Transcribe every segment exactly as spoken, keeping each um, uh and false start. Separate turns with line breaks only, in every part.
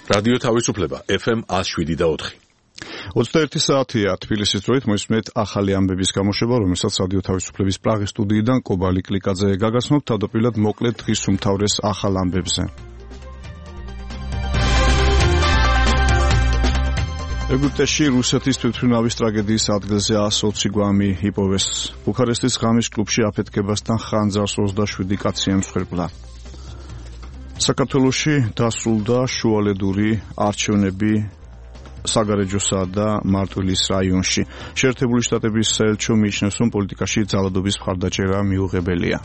რადიო თავისუფლება ეფ ემ one oh seven და four.
ოცდაერთი საათია თბილისის დროით მოისმენთ ახალი ამბების გამოშვება, რომელსაც რადიო თავისუფლების პრაღის სტუდიიდან კობალი კლიკაძე გაგაცნობთ. თავდაპირველად მოკლედ დღის უმთავრეს ახალ ამბებზე. ეგვიპტეში რუსეთის თვითმფრინავის ტრაგედიის ადგილზე one oh twenty გვამი იპოვეს. ბუქარესტის ღამის კლუბში აფეთქებასთან ხანძარს ოცდაშვიდი კაცი ემსხვერპლა. საქართველოში დასრულდა შუალედური არჩევნები საგარეჯოსა და მარტვილის რაიონში. შეერთებული შტატების საელჩო მიიჩნევს, რომ პოლიტიკაში ძალადობის მხარდაჭერა მიუღებელია.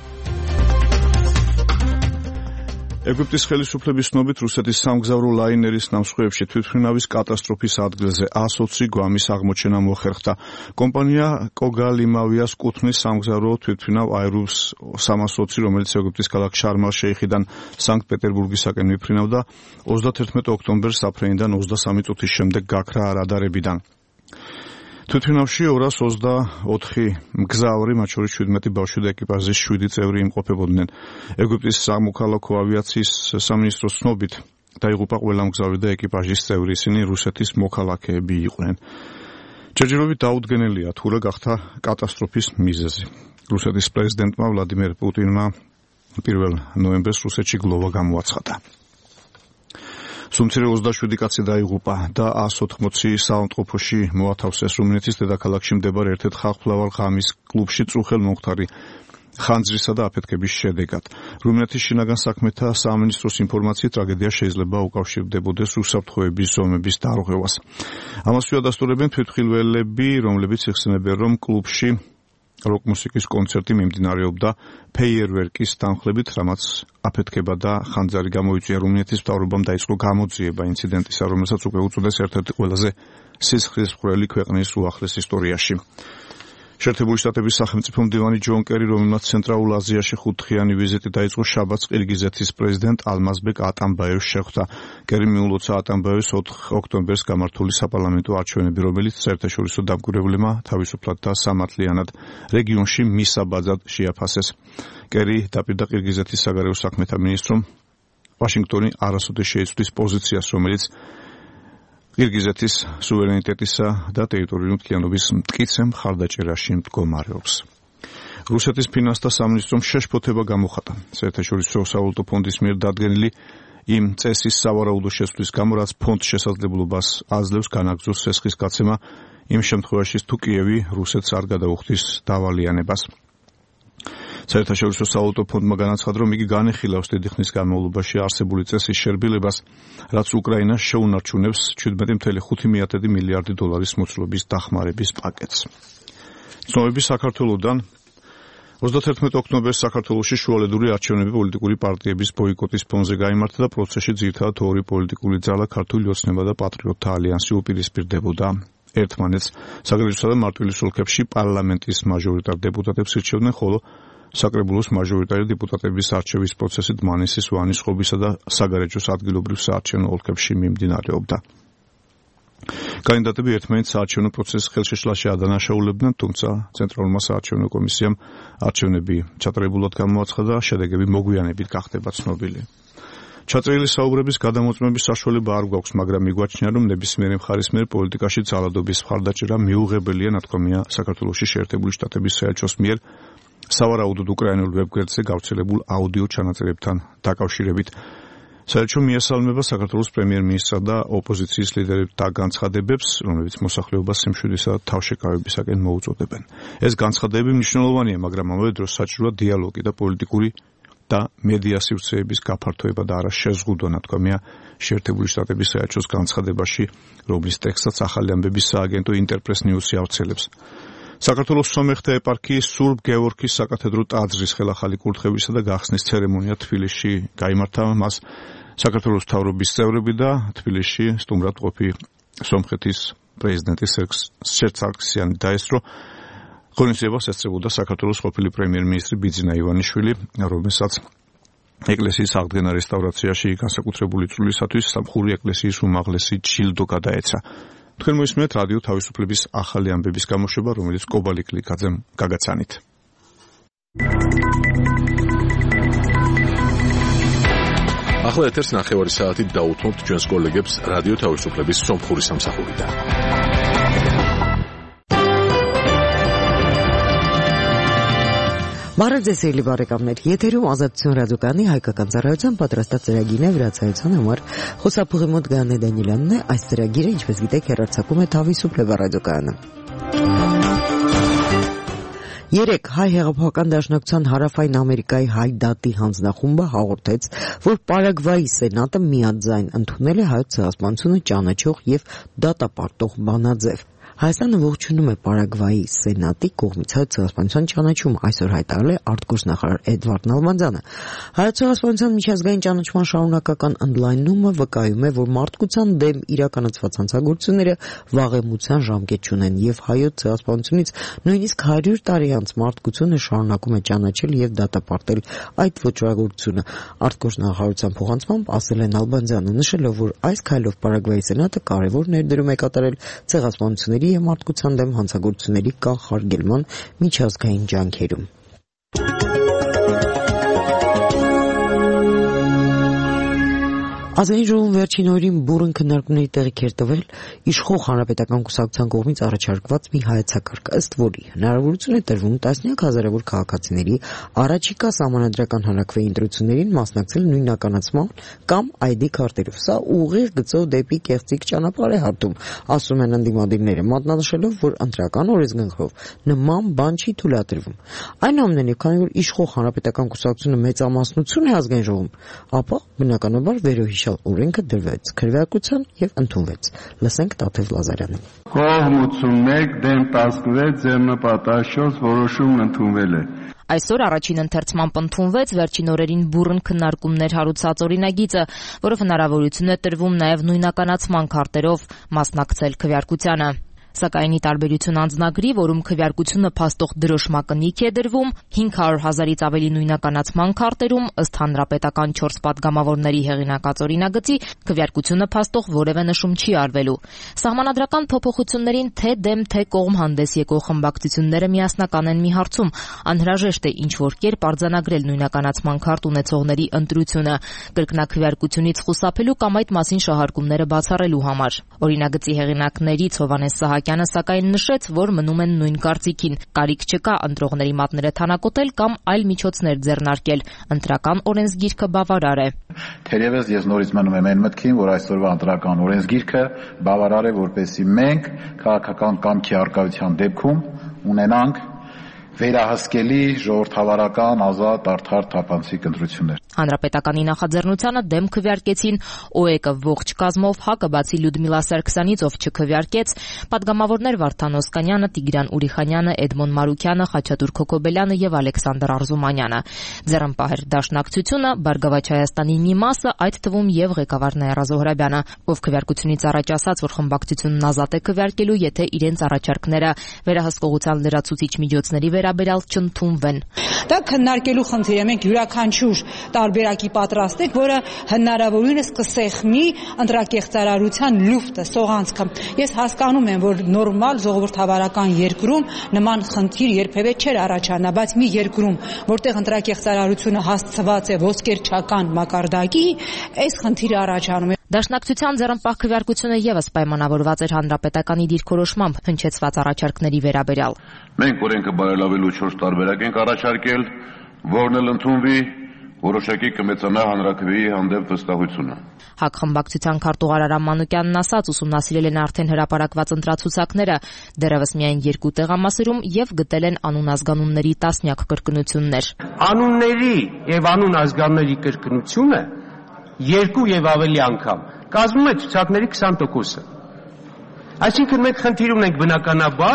ეგვიპტის ხელისუფლების ცნობით რუსეთის სამგზავრო ლაინერის ნამსხვრევებში თვითმფრინავის კატასტროფის ადგილზე one oh twenty გვამის აღმოჩენა მოხერხდა. კომპანია კოგალიმავიას კუთვნის სამგზავრო თვითმფრინავ აერუბს three twenty, რომელიც ეგვიპტის ქალაქ შარმ-ალ-შეიხიდან სანქტ-პეტერბურგისაკენ მიფრინავდა ოცდათერთმეტი ოქტომბერს საფრენიდან ოცდასამი წუთის შემდეგ გაქრა რადარებიდან. თვითმფრინავში ორას ოცდაოთხი მგზავრი, მათ შორის შვიდმეტი ბავშვი და ეკიპაჟის შვიდი წევრი იმყოფებოდნენ. ეგვიპტის სამოქალაქო ავიაციის სამინისტროს ცნობით დაიღუპა ყველა მგზავრი და ეკიპაჟის წევრი, ისინი რუსეთის მოქალაქეები იყვნენ. ჯერჯერობით დაუდგენელია თუ რა გახდა კატასტროფის მიზეზი. რუსეთის პრეზიდენტმა ვლადიმერ პუტინმა პირველ ნოემბერს რუსეთში გლოვა გამოაცხადა. სუმცირე ოცდაშვიდი კაცი დაიღუპა და one forty საავადმყოფოში მოათავსეს. რუმინეთის დედაქალაქში მდებარე ერთ-ერთ ხალხმრავალ ღამის კლუბში წუხელ-მომხდარი ხანძრისა და აფეთქების შედეგად. რუმინეთის შინაგან საქმეთა სამინისტროს ინფორმაციით ტრაგედია შეიძლება უკავშირდებოდეს უსაფრთხოების ზომების დარღვევას. ამას უადასტურებენ თვითმხილველები, რომლებიც იხსენებენ, რომ კლუბში როკ-მუსიკის კონცერტი მიმდინარეობდა ფეიერვერკის თანხლებით, რამაც აფეთქება და ხანძარი გამოიწვია. რუმინეთის მთავრობამ დაიწყო გამოძიება ინციდენტისა, რომელსაც უკვე უწოდეს ერთ-ერთი ყველაზე სისხლისმღვრელი ქვეყნის უახლეს ისტორიაში. შეერთებული შტატების სახელმწიფო მდივანი ჯონ კერი, რომელმაც ცენტრალურ აზიაში ხუთდღიანი ვიზიტი დაიწყო, შაბათს ყირგიზეთის პრეზიდენტ ალმაზბეკ ატამბაევს შეხვდა. კერიმ მიულოცა ატამბაევს ოთხ ოქტომბერს გამართული საპარლამენტო არჩევნები, რომელიც საერთაშორისო დამკვირვებლებმა თავისუფლად და სამართლიანად რეგიონში მისაბაძად შეაფასეს. კერი დაპირდა ყირგიზეთის საგარეო საქმეთა მინისტრომ ვაშინგტონი არასოდეს შეიცვლის პოზიციას, რომელიც ყირგიზეთის სუვერენიტეტისა და ტერიტორიული მთლიანობის მტკიცე მხარდაჭერაში მდგომარეობს. რუსეთის ფინანსთა სამინისტრომ შეშფოთება გამოხატა საერთაშორისო სავალუტო ფონდის მიერ დადგენილი იმ წესის სავარაუდო შესვლის გამო, რაც ფონდს შესაძლებლობას აძლევს განაგრძოს სესხის გაცემა იმ შემთხვევაში, თუ კიევი რუსეთს არ გადაუხდის დავალიანებას. საერთაშორისო სავალუტო ფონდმა განაცხადა, რომ იგი განეხილავს დიდი ხნის განმავლობაში არსებული წესის შერბილებას, რაც უკრაინას შეუნარჩუნებს seventeen point five მილიარდი დოლარის მოცულობის დახმარების პაკეტს. ცნობები საქართველოდან ოცდათერთმეტი ოქტომბერს საქართველოში შუალედური არჩევნები პოლიტიკური პარტიების ბოიკოტის ფონზე გაიმართა და პროცესში ძირითადად ორი პოლიტიკური ძალა, ქართული ოცნება და პატრიოტთა ალიანსი უპირისპირდებოდა ერთმანეთს. საგარეჯოსა და მარტვილის ოლქებში პარლამენტის მაჟორიტარ დეპუტატებს ირჩევდნენ, ხოლო საკრებულოს მაჟორიტარი დეპუტატების არჩევის პროცესი დმანისის, ვანის-ხობისა და საგარეჯოს ადგილობრივ საარჩევნო ოლქებში მიმდინარეობდა. კანდიდატები ერთმანეთს საარჩევნო პროცესის ხელშეშლაში ადანაშაულებდნენ, თუმცა ცენტრალურმა საარჩევნო კომისიამ არჩევნები ჩატარებულად გამოაცხადა, შედეგები მოგვიანებით გახდება ცნობილი. ჩაწერილი საუბრების გადამოწმების საშუალება არ გვაქვს, მაგრამ მიგვაჩნია, რომ ნებისმიერი მხარის მიერ პოლიტიკაში ძალადობის მხარდაჭერა მიუღებელია, ნათქვამია საქართველოში შეერთებული შტატების საელჩოს მიერ სავარაუდოდ უკრაინულ ვებგვერდზე გავრცელებულ აუდიო ჩანაწერებთან დაკავშირებით. საელჩო მიესალმება საქართველოს პრემიერ-მინისტრსა და ოპოზიციის ლიდერთა განცხადებებს, რომლებიც მოსახლეობას სიმშვიდისა და თავშეკავებისაკენ მოუწოდებენ. ეს განცხადებები მნიშვნელოვანია, მაგრამ ამავე დროს საჭიროა დიალოგი და პოლიტიკური და მედია სივრცეების გაფართოება და არა შეზღუდვა, ნათქვამია შეერთებული შტატების საელჩოს განცხადებაში, რომლის ტექსტსაც ახალი ამბების სააგენტო ინტერპრეს ნიუსი ავრცელებს. საქართველოს სომეხთა ეპარქიის სურბ გეორგის საკათედრო ტაძრის ხელახალი კურთხევისა და გახსნის ცერემონია თბილისში გაიმართა. მას საქართველოს მთავრობის წევრები და თბილისში სტუმრად ყოფი სომხეთის პრეზიდენტი სერგ სარქისიანი დაესწრო. ღონისძიებას ესწრებოდა საქართველოს ყოფილი პრემიერ-მინისტრი ბიძინა ივანიშვილი, რომელსაც ეკლესიის აღდგენა რესტავრაციაში განსაკუთრებული წვლილისათვის სამხური ეკლესიის უმაღლესი ჯილდო გადაეცა. თქვენ მოისმენთ რადიო თავისუფლების ახალი ამბების გამოშვება, რომელიც კობალი კლიკაძემ გაგაცანით.
ახლა ეთერს ნახევარი საათით დაუთმობთ ჩვენს კოლეგებს რადიო თავისუფლების სომხური სამსახურიდან.
Բարեձեւելի բարեկամներ, եթերում ազատություն ռադիոկայանի հայկական ծառայության պատրաստած ծրագիրն է, վրացայության համար խոսափողի մոտ Գայանե Դանիելյանն է. այս ծրագիրը, ինչպես գիտեք, հեռարձակում է Թավիսուփլեվա ռադիոկայանը. Երեք հայ հեղափոխական դաշնակցության Հարավային Ամերիկայի հայ դատի հանձնախումբը հաղորդեց, որ Պարագվայի սենատը միաձայն ընդունել է հայոց ցեղասպանությունը ճանաչող եւ դատապարտող բանաձև. Հայաստանը ողջունում է Պարագվայի սենատի կողմից հայոց ցեղասպանության ճանաչումը, այսօր հայտարարել է արտգործնախարար Էդվարդ Նալբանդյանը. Հայոց ցեղասպանության միջազգային ճանաչման շարունակական ընդլայնումը վկայում է, որ մարդկության դեմ իրականացված հանցագործությունները վաղեմության ժամկետ չունեն եւ հայոց ցեղասպանությունից նույնիսկ հարյուր տարի անց մարդկությունը շարունակում է ճանաչել եւ դատապարտել այդ ոճրագործությունը. արտգործնախարարության փոխանցմամբ ասել է Նալբանդյանը, նշելով, որ այս քայլով Պարագվայի սենատը կարևոր ներդրում է կատարել ցեղասպանությունների եւ մարդկության դեմ հանցագործությունների կանխարգելման միջազգային ջանքերում. Ազգային ժողովում վերջին օրերին բուռն քննարկումների տեղիք էր տվել իշխող հանրապետական կուսակցության կողմից առաջարկված մի հայեցակարգ, ըստ որի հնարավորություն է տրվում տասնյակ հազարավոր քաղաքացիների առաջիկա սահմանադրական հանրաքվեի ընտրություններին մասնակցել նույնականացման կամ այ դի քարտերով։ Սա ուղիղ գծով դեպի կեղծիք ճանապարհ է հատում, ասում են ընդդիմադիրները, մատնանշելով, որ ընտրական օրենսգծով նման բան չի թույլատրվում։ Այնուամենայնիվ, քանի որ իշխող հանրապետական կուսակցությունը մեծամասնություն է ազգային ժողովում, ապա բնականաբար վերոհիշ օրենքը դրվեց քրեակության եւ ընդունվեց։ Լսենք Տաթև Լազարյանին.
Կողմ ութսունմեկ դեմ տասնվեց ձեռնպատաշոց որոշումն ընդունվել է։
Այսօր առաջին ընթերցմամբ ընդունվեց վերջին օրերին բուռն քննարկումներ հարուցած օրինագիծը, որով հնարավորություն է տրվում նաեւ նույնականացման քարտերով մասնակցել քվեարկությանը։ Սակայն ի տարբերություն անձնագրի, որում քվեարկությունը փաստող դրոշմակնիկ է դրվում, հինգ հարյուր հազարից ավելի նույնականացման քարտերում, ըստ հանրապետական չորս պատգամավորների հեղինակած օրինագծի, քվեարկությունը փաստող որևէ նշում չի արվելու։ Սահմանադրական փոփոխություններին թե դեմ, թե կողմ հանդես եկող խմբակցությունները միասնական են մի հարցում. անհրաժեշտ է ինչ-որ կերպ արձանագրել նույնականացման քարտ ունեցողների ընտրությունը, կրկնակվեարկությունից խուսափելու կամ այդ մասին շահարկումները բացառելու համար։ Օրինագծի հեղինակներից Հովհաննես Սահակյանը սակայն նշեց, որ մնում են նույն կարծիքին, կարիք չկա ընտրողների մատները թանակոտել կամ այլ միջոցներ ձեռնարկել, ընտրական օրենսգիրքը բավարար է։
Թերևս ես նորից մնում եմ այն մտքին, որ այսօրվա ընտրական օրենսգիրքը բավարար է, որպեսզի մենք քաղաքական կամքի առկայության դեպքում ունենանք վերահսկելի ժողովրդավարական, ազատ, արդար, թափանցիկ ընտրություններ։
Հանրապետականի նախաձեռնությանը դեմ քվեարկեցին Օ E K ողջ կազմով, ՀԱԿ-ը բացի Լյուդմիլա Սարգսյանից, ով չքվեարկեց, պատգամավորներ Վարդան Օսկանյանը, Տիգրան Ուրիխանյանը, Էդմոն Մարուկյանը, Խաչատուր Քոքոբելյանը եւ Ալեքսանդր Արզումանյանը։ Ձեռնպահեր դաշնակցությունը, Բարգավաճ Հայաստանի մի մասը, այդ թվում եւ ղեկավար Նաիրա Զոհրաբյանը, ով քվեարկությունից առաջ ասաց, որ խմբակցությունն ազատ է քվեարկելու, եթե իրենց առաջարկները վերահսկողության լրացուցիչ միջոցների վերաբերյալ չընդունվեն։
Դա քննարկելու խնդիր է, մենք յուրաքանչյուր տարբերակի պատրաստեք, որը հնարավորինս կսեղմի ընտրակեղծարարության լուֆտը, սողանցքը։ Ես հասկանում եմ, որ նորմալ ժողովրդավարական երկրում նման խնդիր երբևէ չէր առաջանա, բայց մի երկրում, որտեղ ընտրակեղծարարությունը հասցված է ոսկերչական մակարդակի, այս խնդիրը առաջանում է։
Դաշնակցության ձեռնպահ քվեարկությունը եւս պայմանավորված էր հանրապետականի դիրքորոշմամբ հնչեցված առաջարկների վերաբերյալ։
Մենք օրենքը բարելավելու չորս տարբերակ ենք առաջարկել, որն էլ ընդունվի, որոշակի կմեծանա հանրաքվեի հանդեպ վստահությունը։
ՀԱԿ խմբակցության քարտուղար Արամ Մանուկյանն ասաց, ուսումնասիրել են արդեն հրապարակված ընտրացուցակները, դեռևս միայն երկու տեղամասերում եւ գտել են անուն-ազգանունների տասնյակ կրկնություններ։
Անունների եւ անուն-ազգանունների կրկնությունը երկու եւ ավելի անգամ կազմում է ցուցակների քսան տոկոսը։ Այսինքն մենք խնդիր ունենք բնականաբար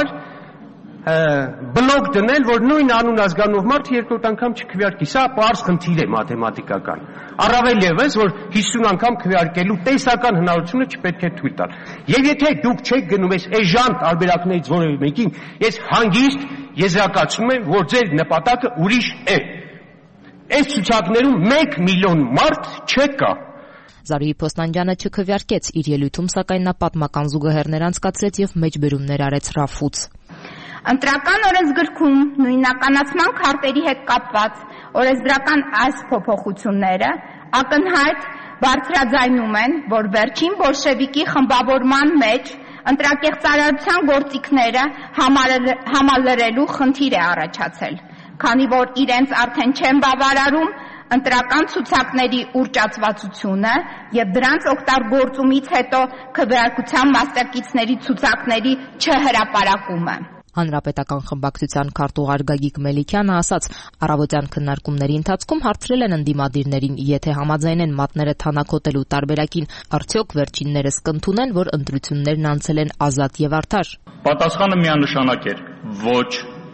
բլոկ դնել, որ նույն անուն ազգանով մարդը երկրորդ անգամ չքվեարկի։ Սա պարզ խնդիր է մաթեմատիկական։ Առավել ևս, որ հիսուն անգամ քվեարկելու տեսական հնարավորությունը չպետք է թույլ տալ։ Եվ եթե դուք չեք գնում այս էժան տարբերակներից որևէ մեկին, ես հանգիստ եզրակացնում եմ, որ ձեր նպատակը ուրիշ է։ Այս ցուցակներում մեկ միլիոն մարդ չկա։
Զարուհի Փոստանջյանը չքվեարկեց իր ելույթում, սակայն նա պատմական զուգահեռներ անցկացրեց եւ մեջբերումներ արեց Ռաֆուց։
Ընտրական օրենսգրքում նույնականացման քարտերի հետ կապված օրենսդրական այս փոփոխությունները ակնհայտ բարձրաձայնում են, որ վերջին բոլշևիկի խմբավորման մեջ ընտրակեղծարարության գործիքները համալրելու խնդիր է առաջացել, քանի որ իրենց արդեն չեն բավարարում ընտրական ցուցակների ուռճացվածությունը եւ դրանց օգտագործումից հետո քվեարկության մասնակիցների ցուցակների չհրապարակումը։
Հանրապետական խմբակցության քարտուղար Գագիկ Մելիքյանը ասաց, առավոտյան քննարկումների ընթացքում հարցրել են ընդդիմադիրներին, եթե համաձայն են մատները թանաքոտելու տարբերակին, արդյոք վերջիններս կընդունեն, որ ընտրություններն անցել են ազատ եւ արդար։
Պատասխանը միանշանակ էր՝ ոչ։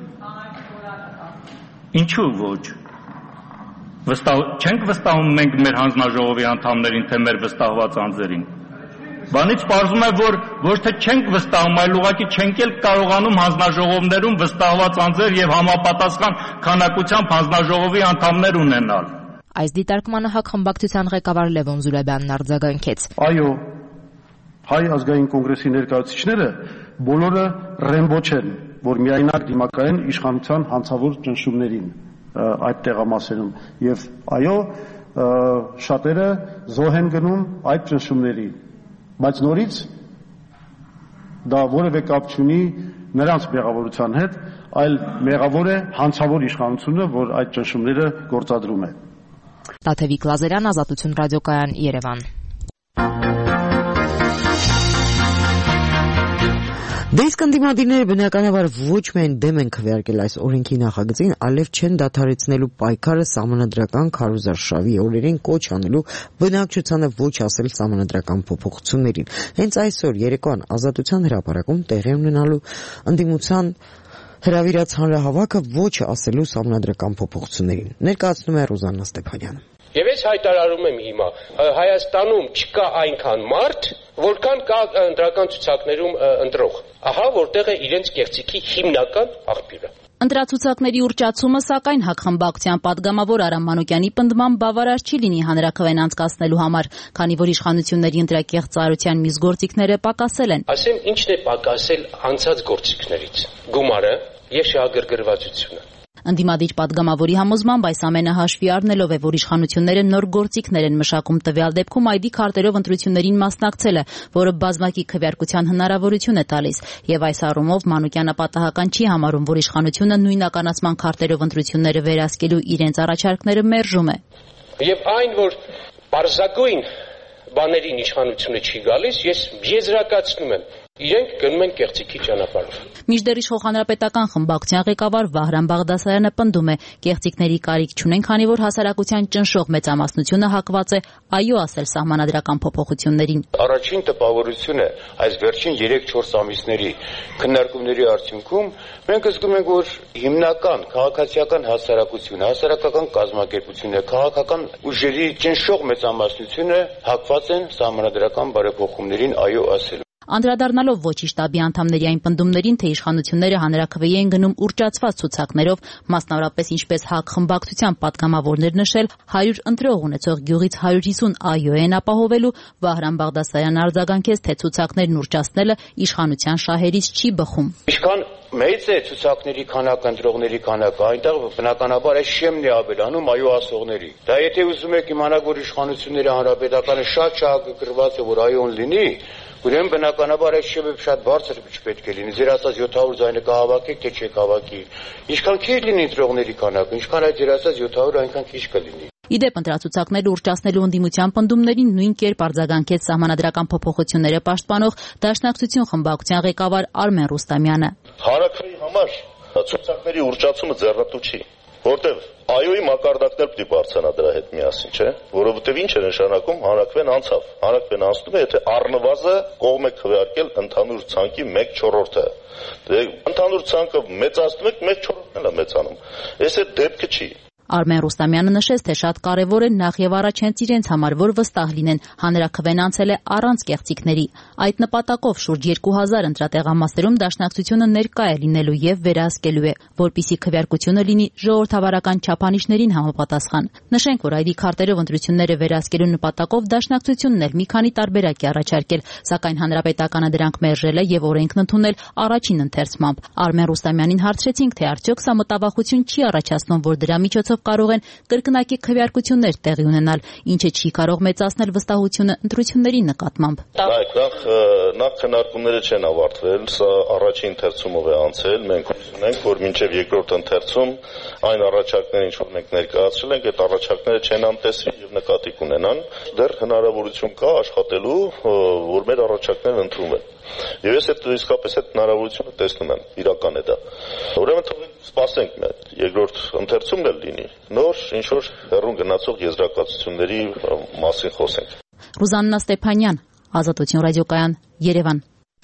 Ինչու ոչ։ Վստահ չենք վստահում մենք մեր հանձնաժողովի անդամներին, թե մեր վստահված անձերին։ Բանից պարզում է, որ ոչ թե չենք վստահում, այլ ուղղակի չենք էլ կարողանում հանձնաժողովներում վստահված անձեր եւ համապատասխան քանակությամբ հանձնաժողովի անդամներ ունենալ։
Այս դիտարկմանը ՀԱԿ խմբակցության ղեկավար Լևոն Զուրաբյանն արձագանքեց։
Այո, հայ ազգային կոնգրեսի ներկայացուցիչները բոլորը ռեմբո չեն, որ միայնակ դիմակայեն իշխանության հանցավոր ճնշումներին այդ տեղամասերում եւ այո, շատերը զոհ են գնում այդ ճնշումների, բայց նորից դա որևէ կապ չունի նրանց մեղավորության հետ, այլ մեղավոր է հանցավոր իշխանությունը, որ այդ ճնշումները գործադրում է։
Տաթևիկ Լազարյան, Ազատություն ռադիոկայան, Երևան։
Դե իսկ ընդդիմադիրները բնականաբար ոչ միայն դեմ են քվեարկել այս օրենքի նախագծին, այլև չեն դադարեցնելու պայքարը սահմանադրական քարոզարշավի օրերին կոչ անելու բնակչությանը ոչ ասել սահմանադրական փոփոխություններին։ Հենց այսօր երեկոյան Ազատության հրապարակում տեղի ունենալու ընդդիմության հրավիրած հանրահավաքը ոչ ասելու սահմանադրական փոփոխություններին, ներկայացնում է Ռուզաննա Ստեփանյանը։
Եվ ես հայտարարում եմ հիմա, Հայաստանում չկա այնքան մարդ, որքան կա ընտրական ցուցակներում ընտրող։ Ահա որտեղ է իրենց կեղծիքի հիմնական աղբյուրը։
Ընտրացուցակների ուռճացումը, սակայն ՀԱԿ խմբակցության պատգամավոր Արամ Մանուկյանի պնդմամբ բավարար չի լինի հանրաքվեն անցկացնելու համար, քանի որ իշխանությունների ընտրակեղծարարության մյուս գործիքները պակասել են։
Ասեմ, ինչն է պակասել անցած գործիքներից՝ գումարը եւ շահագրգռվածությունը։
Ընդդիմադիր պատգամավորի համոզմամբ այս ամենը հաշվի առնելով է, որ իշխանությունները նոր գործիքներ են մշակում, տվյալ դեպքում այ դի քարտերով ընտրություններին մասնակցելը, որը բազմակի քվեարկության հնարավորություն է տալիս, եւ այս առումով Մանուկյանը պատահական չի համարում, որ իշխանությունը նույնականացման քարտերով ընտրությունները վերահսկելու իրենց առաջարկները մերժում է։
Եվ այն, որ պարզագույն բաներին իշխանությունը չի գալիս, ես եզրակացնում եմ, իրենք գնում են կեղծիքի ճանապարհով։
Մինչդեռ իշխող հանրապետական խմբակցության ղեկավար Վահրամ Բաղդասարյանը պնդում է, կեղծիքների կարիք չունեն, քանի որ հասարակության ճնշող մեծամասնությունը հակված է այո ասել սահմանադրական փոփոխություններին։
Առաջին տպավորությունը այս վերջին երեք-չորս ամիսների քննարկումների արդյունքում մենք զգում ենք, որ հիմնական քաղաքացիական հասարակությունը, հասարակական կազմակերպությունը, քաղաքական ուժերի ճնշող մեծամասնությունը հակված են սահմանադրական բարեփոխումներին այո ասել։
Անդրադառնալով ոչի շտաբի անդամների այն պնդումներին, թե իշխանությունները հանրաքվեի են գնում ուռճացված ցուցակներով, մասնավորապես ինչպես ՀԱԿ խմբակցության պատգամավորներ նշել, հարյուր ընտրող ունեցող գյուղից հարյուր հիսուն այո են ապահովելու, Վահրամ Բաղդասարյանը արձագանքեց, թե ցուցակներն ուռճացնելը իշխանության շահերից չի բխում։
Ինչքան մեծ է ցուցակների քանակը, ընտրողների քանակը, այնտեղ բնականաբար այս շեմն է ավելանում այո ասողների։ Դա եթե ուզում եք իմանալ, որ իշխանությունները հանրապետականը շատ շահագրգռված է, որ այոն լինի, ուրեմն բնականաբար այս շեմը շատ բարձր չպետք է լինի։ Ձեր ասած յոթ հարյուր ձայնը կհավաքեք, թե չեք հավաքի։ Ինչքան քիչ լինի ընտրողների քանակը, ինչքան այդ ձեր ասած յոթ հարյուր այնքան քիչ կլինի։
Իդեպ ընտրացուցակները ուռճացնելու ընդդիմության պնդումներին նույն կերպ արձագանքեց սահմանադրական փոփոխությունները պաշտպանող Դաշնակցություն խմբակցության ղեկավար Արմեն Ռուստամյանը։
Հանրաքվեի համար ցուցակների ուռճացումը ձեռնտու չի, որտեղ այոյի մակարդակներ պետք է բարձրանա դրա հետ միասին, չէ՞, որովհետև ինչ է նշանակում հանրաքվեն անցավ։ Հանրաքվեն անցնում է, եթե առնվազը կողմ է քվեարկել ընդհանուր ցանկի մեկ չորրորդը։ Դե ընդհանուր ցանկը մեծացնում եք, մեկ չորրորդն էլ է մեծանում։ Այս է դեպքը չի։
Արմեն Ռուստամյանը նշեց, թե շատ կարևոր է նախ եւ առաջ հենց իրենց համար, որ վստահ լինեն, հանրաքվեն անցել է առանց կեղծիքների։ Այդ նպատակով շուրջ երկու հազար ընտրատեղամասերում Դաշնակցությունը ներկա է լինելու եւ վերահսկելու է, որպիսի քվեարկությունը լինի ժողովրդավարական չափանիշներին համապատասխան։ Նշենք, որ այդի քարտերով ընտրությունները վերահսկելու նպատակով Դաշնակցությունն էլ մի քանի տարբերակ է առաջարկել, սակայն հանրապետականը դրանք մերժել է եւ օրենքն ընդունել առաջին ընթերցմամբ։ Արմեն Ռուստամյանին հարցրեցինք, թե արդյոք սա մտավախություն չի առաջացնում, որ դրա միջոցով միջոցով կարող են կրկնակի քվեարկություններ տեղի ունենալ, ինչը չի կարող մեծացնել վստահությունը ընտրությունների նկատմամբ։
Նախ նախ քննարկումները չեն ավարտվել, սա առաջին ընթերցումով է անցել, մենք ունենք, որ մինչև երկրորդ ընթերցում այն առաջարկները, ինչ որ մենք ներկայացրել ենք, այդ առաջարկները չեն անտեսվի եւ նկատի կունենան, դեռ հնարավորություն կա աշխատելու, որ մեր առաջարկներն ընդունվեն։ Եվ ես այդ իսկապես այդ հնարավորությունը տեսնում եմ, իրական է դա։ Ուրեմն թողենք սպասենք մեր երկրորդ ընթերցումն էլ լինի, նոր ինչ որ հեռուն գնացող եզրակացությունների մասին խոսենք։
Ռուզաննա Ստեփանյան, Ազատություն ռադիոկայան, Երևան։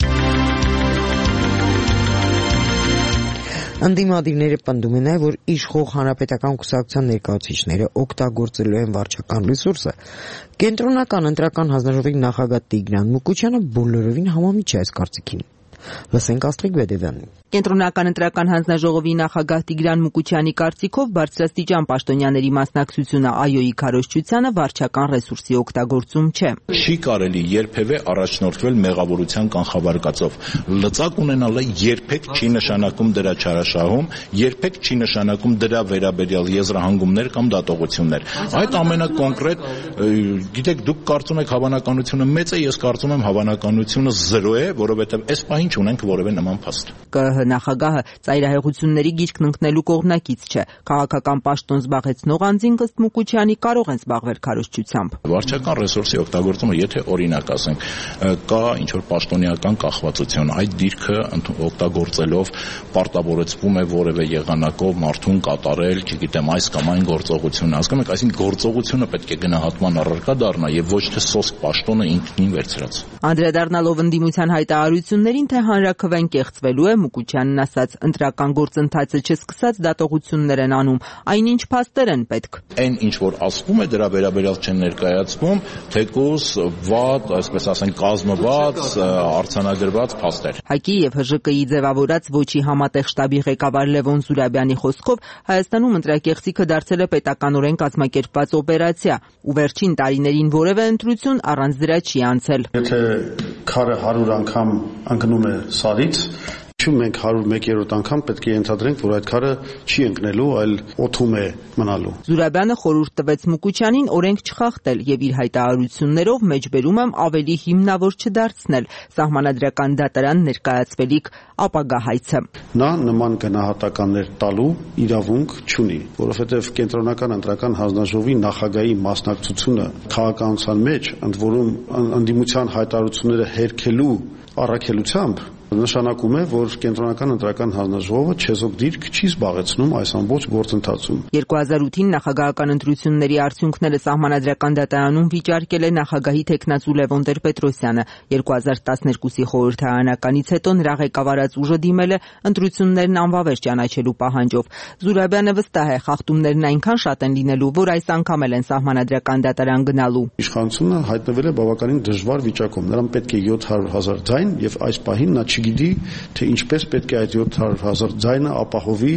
Ընդդիմադիրները պնդում են նաև, որ իշխող հանրապետական կուսակցության ներկայացուցիչները օգտագործելու են վարչական ռեսուրսը։ Կենտրոնական ընտրական հանձնաժողովի նախագահ Տիգրան Մուկուչյանը բոլորովին համամիջ է այս կարծիքին։ Լսենք Աստրիկ Բեդևյանին։
Կենտրոնական ընտրական հանձնաժողովի նախագահ Տիգրան Մուկուչյանի կարծիքով բարձրաստիճան պաշտոնյաների մասնակցությունը ԱՅՈ-ի քարոզչությանը վարչական ռեսուրսի օգտագործում չէ։
Չի կարելի երբևէ առաջնորդվել մեղավորության կանխավարկածով։ Լծակ ունենալը երբեք չի նշանակում դրա չարաշահում, երբեք չի նշանակում դրա վերաբերյալ եզրահանգումներ կամ դատողություններ։ Այդ ամենակոնկրետ, գիտեք, դուք կարծում եք հավանականությունը մեծ է, ես կարծում եմ հավանականությունը զրո է, որովհետև այս պահին չունենք որևէ նման փաստ։
ԿԸՀ նախագահը ծայրահեղությունների գիրկն ընկնելու կողմնակից չէ։ Քաղաքական պաշտոն զբաղեցնող անձին ըստ Մուկուչյանի կարող են զբաղվել քարոզչությամբ։
Վարչական ռեսուրսի օգտագործումը, եթե օրինակ ասենք, կա ինչ որ պաշտոնեական կախվածություն, այդ դիրքը օգտագործելով պարտավորեցվում է որևէ եղանակով մարդուն կատարել, չգիտեմ, այս կամ այն գործողությունը, հասկանում եք, այսինքն գործողությունը պետք է գնահատման առարկա դառնա եւ ոչ թե սոսկ պաշտոնը ինքնին վերցրած։
Անդրադառնալով ընդդիմության հայտարարություններին, թե հանրաքվեն կեղծվելու է, Մուկուչյանն ասաց, ընտրական գործընթացը չսկսած դատողություններ են անում, այնինչ փաստեր են պետք։
Այն ինչ որ ասվում է, դրա վերաբերյալ չեն ներկայացվում, թեկուզ վատ, այսպես ասենք, կազմված, արձանագրված փաստեր։
ՀԱԿ-ի եւ ՀԺԿ-ի ձևավորած ոչի համատեղ շտաբի ղեկավար Լևոն Զուրաբյանի խոսքով Հայաստանում ընտրակեղծիքը դարձել է պետականորեն կազմակերպված օպերացիա, ու վերջին տարիներին որևէ ընտրություն առանց դրա չի անցել։
Եթե քարը հարյուր անգամ ընկնում է սարից, մենք հարյուր մեկերորդ անգամ պետք է ենթադրենք, որ այդ քարը չի ընկնելու, այլ օդում է մնալու։
Զուրաբյանը խորհուրդ տվեց Մուկուչյանին օրենք չխախտել եւ իր հայտարարություններով մեջբերում եմ ավելի հիմնավոր չդարձնել սահմանադրական դատարան ներկայացվելիք ապագա հայցը։
Նա նման գնահատականներ տալու իրավունք չունի, որովհետեւ կենտրոնական ընտրական հանձնաժողովի նախագահի մասնակցությունը քաղաքականության մեջ, ընդ որում ընդդիմության հայտարարությունները հերքելու առաքելությամբ նշանակում է, որ կենտրոնական ընտրական հանձնաժողովը չեզոք դիրք չի զբաղեցնում այս ամբողջ գործընթացում։
երկու հազար ութին նախագահական ընտրությունների արդյունքները սահմանադրական դատարանում վիճարկել է նախագահի թեկնածու Լևոն Տեր-Պետրոսյանը։ երկու հազար տասներկուսի խորհրդարանականից հետո նրա ղեկավարած ուժը դիմել է ընտրություններն անվավեր ճանաչելու պահանջով։ Զուրաբյանը վստահ է, խախտումներն այնքան շատ են լինելու, որ այս անգամ էլ են սահմանադրական դատարան գնալու։
Իշխանությունը հայտնվել է բավականին դժվար վիճակում։ Նրան պետք է յոթ հարյուր հազար ձայն եւ այս պահին նա չգիտի, թե ինչպես պետք է այդ յոթ հարյուր հազար ձայնը ապահովի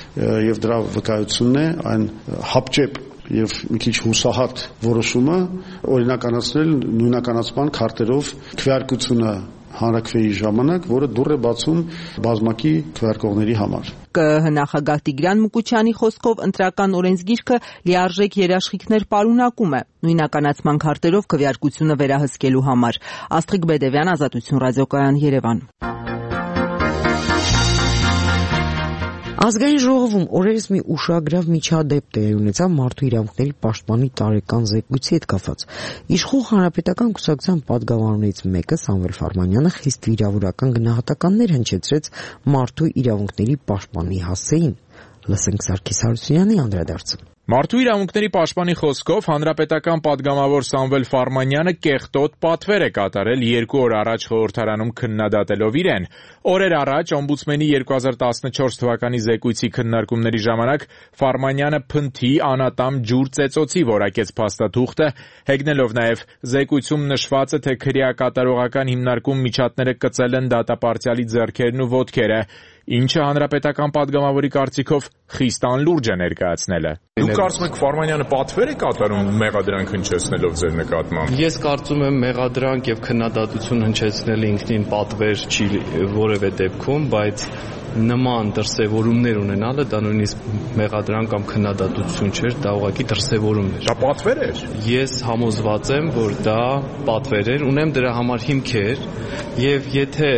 եւ դրա վկայությունն է այն հապճեպ եւ մի քիչ հուսահատ որոշումը օրինականացնել նույնականացման քարտերով քվեարկությունը հանրաքվեի ժամանակ, որը դուռ է բացում բազմակի քվեարկողների համար։
ԿԸՀ նախագահ Տիգրան Մուկուչյանի խոսքով ընտրական օրենսգիրքը լիարժեք երաշխիքներ պարունակում է նույնականացման քարտերով քվեարկությունը վերահսկելու համար։ Աստրիկ Բեդևյան, Ազատություն ռադիոկայան, Երևան։
Ազգային ժողովում օրերս մի ուշագրավ միջադեպ տեղի ունեցավ մարդու իրավունքների պաշտպանի տարեկան զեկույցի հետ կապված։ Իշխող հանրապետական կուսակցության պատգամավորներից մեկը Սամվել Ֆարմանյանը խիստ վիրավորական գնահատականներ հնչեցրեց մարդու իրավունքների պաշտպանի հասցեին։ Լսենք Սարգիս Հարությունյանի անդրադարձը։
Մարդու իրավունքների պաշտպանի խոսքով հանրապետական պատգամավոր Սամվել Ֆարմանյանը կեղտոտ պատվեր է կատարել երկու օր առաջ խորհրդարանում քննադատելով իրեն։ Օրեր առաջ օմբուդսմենի երկու հազար տասնչորս թվականի զեկույցի քննարկումների ժամանակ Ֆարմանյանը փնթի անատամ ջուր ծեծոցի որակեց փաստաթուղթը, հեգնելով նաև զեկույցում նշված է, թե քրեակատարողական հիմնարկում միջատները կծել են դատապարտյալի ձեռքերն ու ոտքերը, ինչը հանրապետական պատգամավորի կարծիքով խիստ անլուրջ է ներկայացնելը։ Դուք կարծում եք Ֆարմանյանը պատվեր է կատարում մեղադրանք հնչեցնելով ձեր նկատմամբ։
Ես կարծում եմ մեղադրանք եւ քննադատություն հնչեցնելը ինքնին պատվեր չի որևէ դեպքում, բայց նման դրսևորումներ ունենալը դա նույնիսկ մեղադրանք կամ քննադատություն չէր, դա ուղղակի դրսևորում էր։
Դա պատվեր էր։
Ես համոզված եմ, որ դա պատվեր էր, ունեմ դրա համար հիմքեր, եւ եթե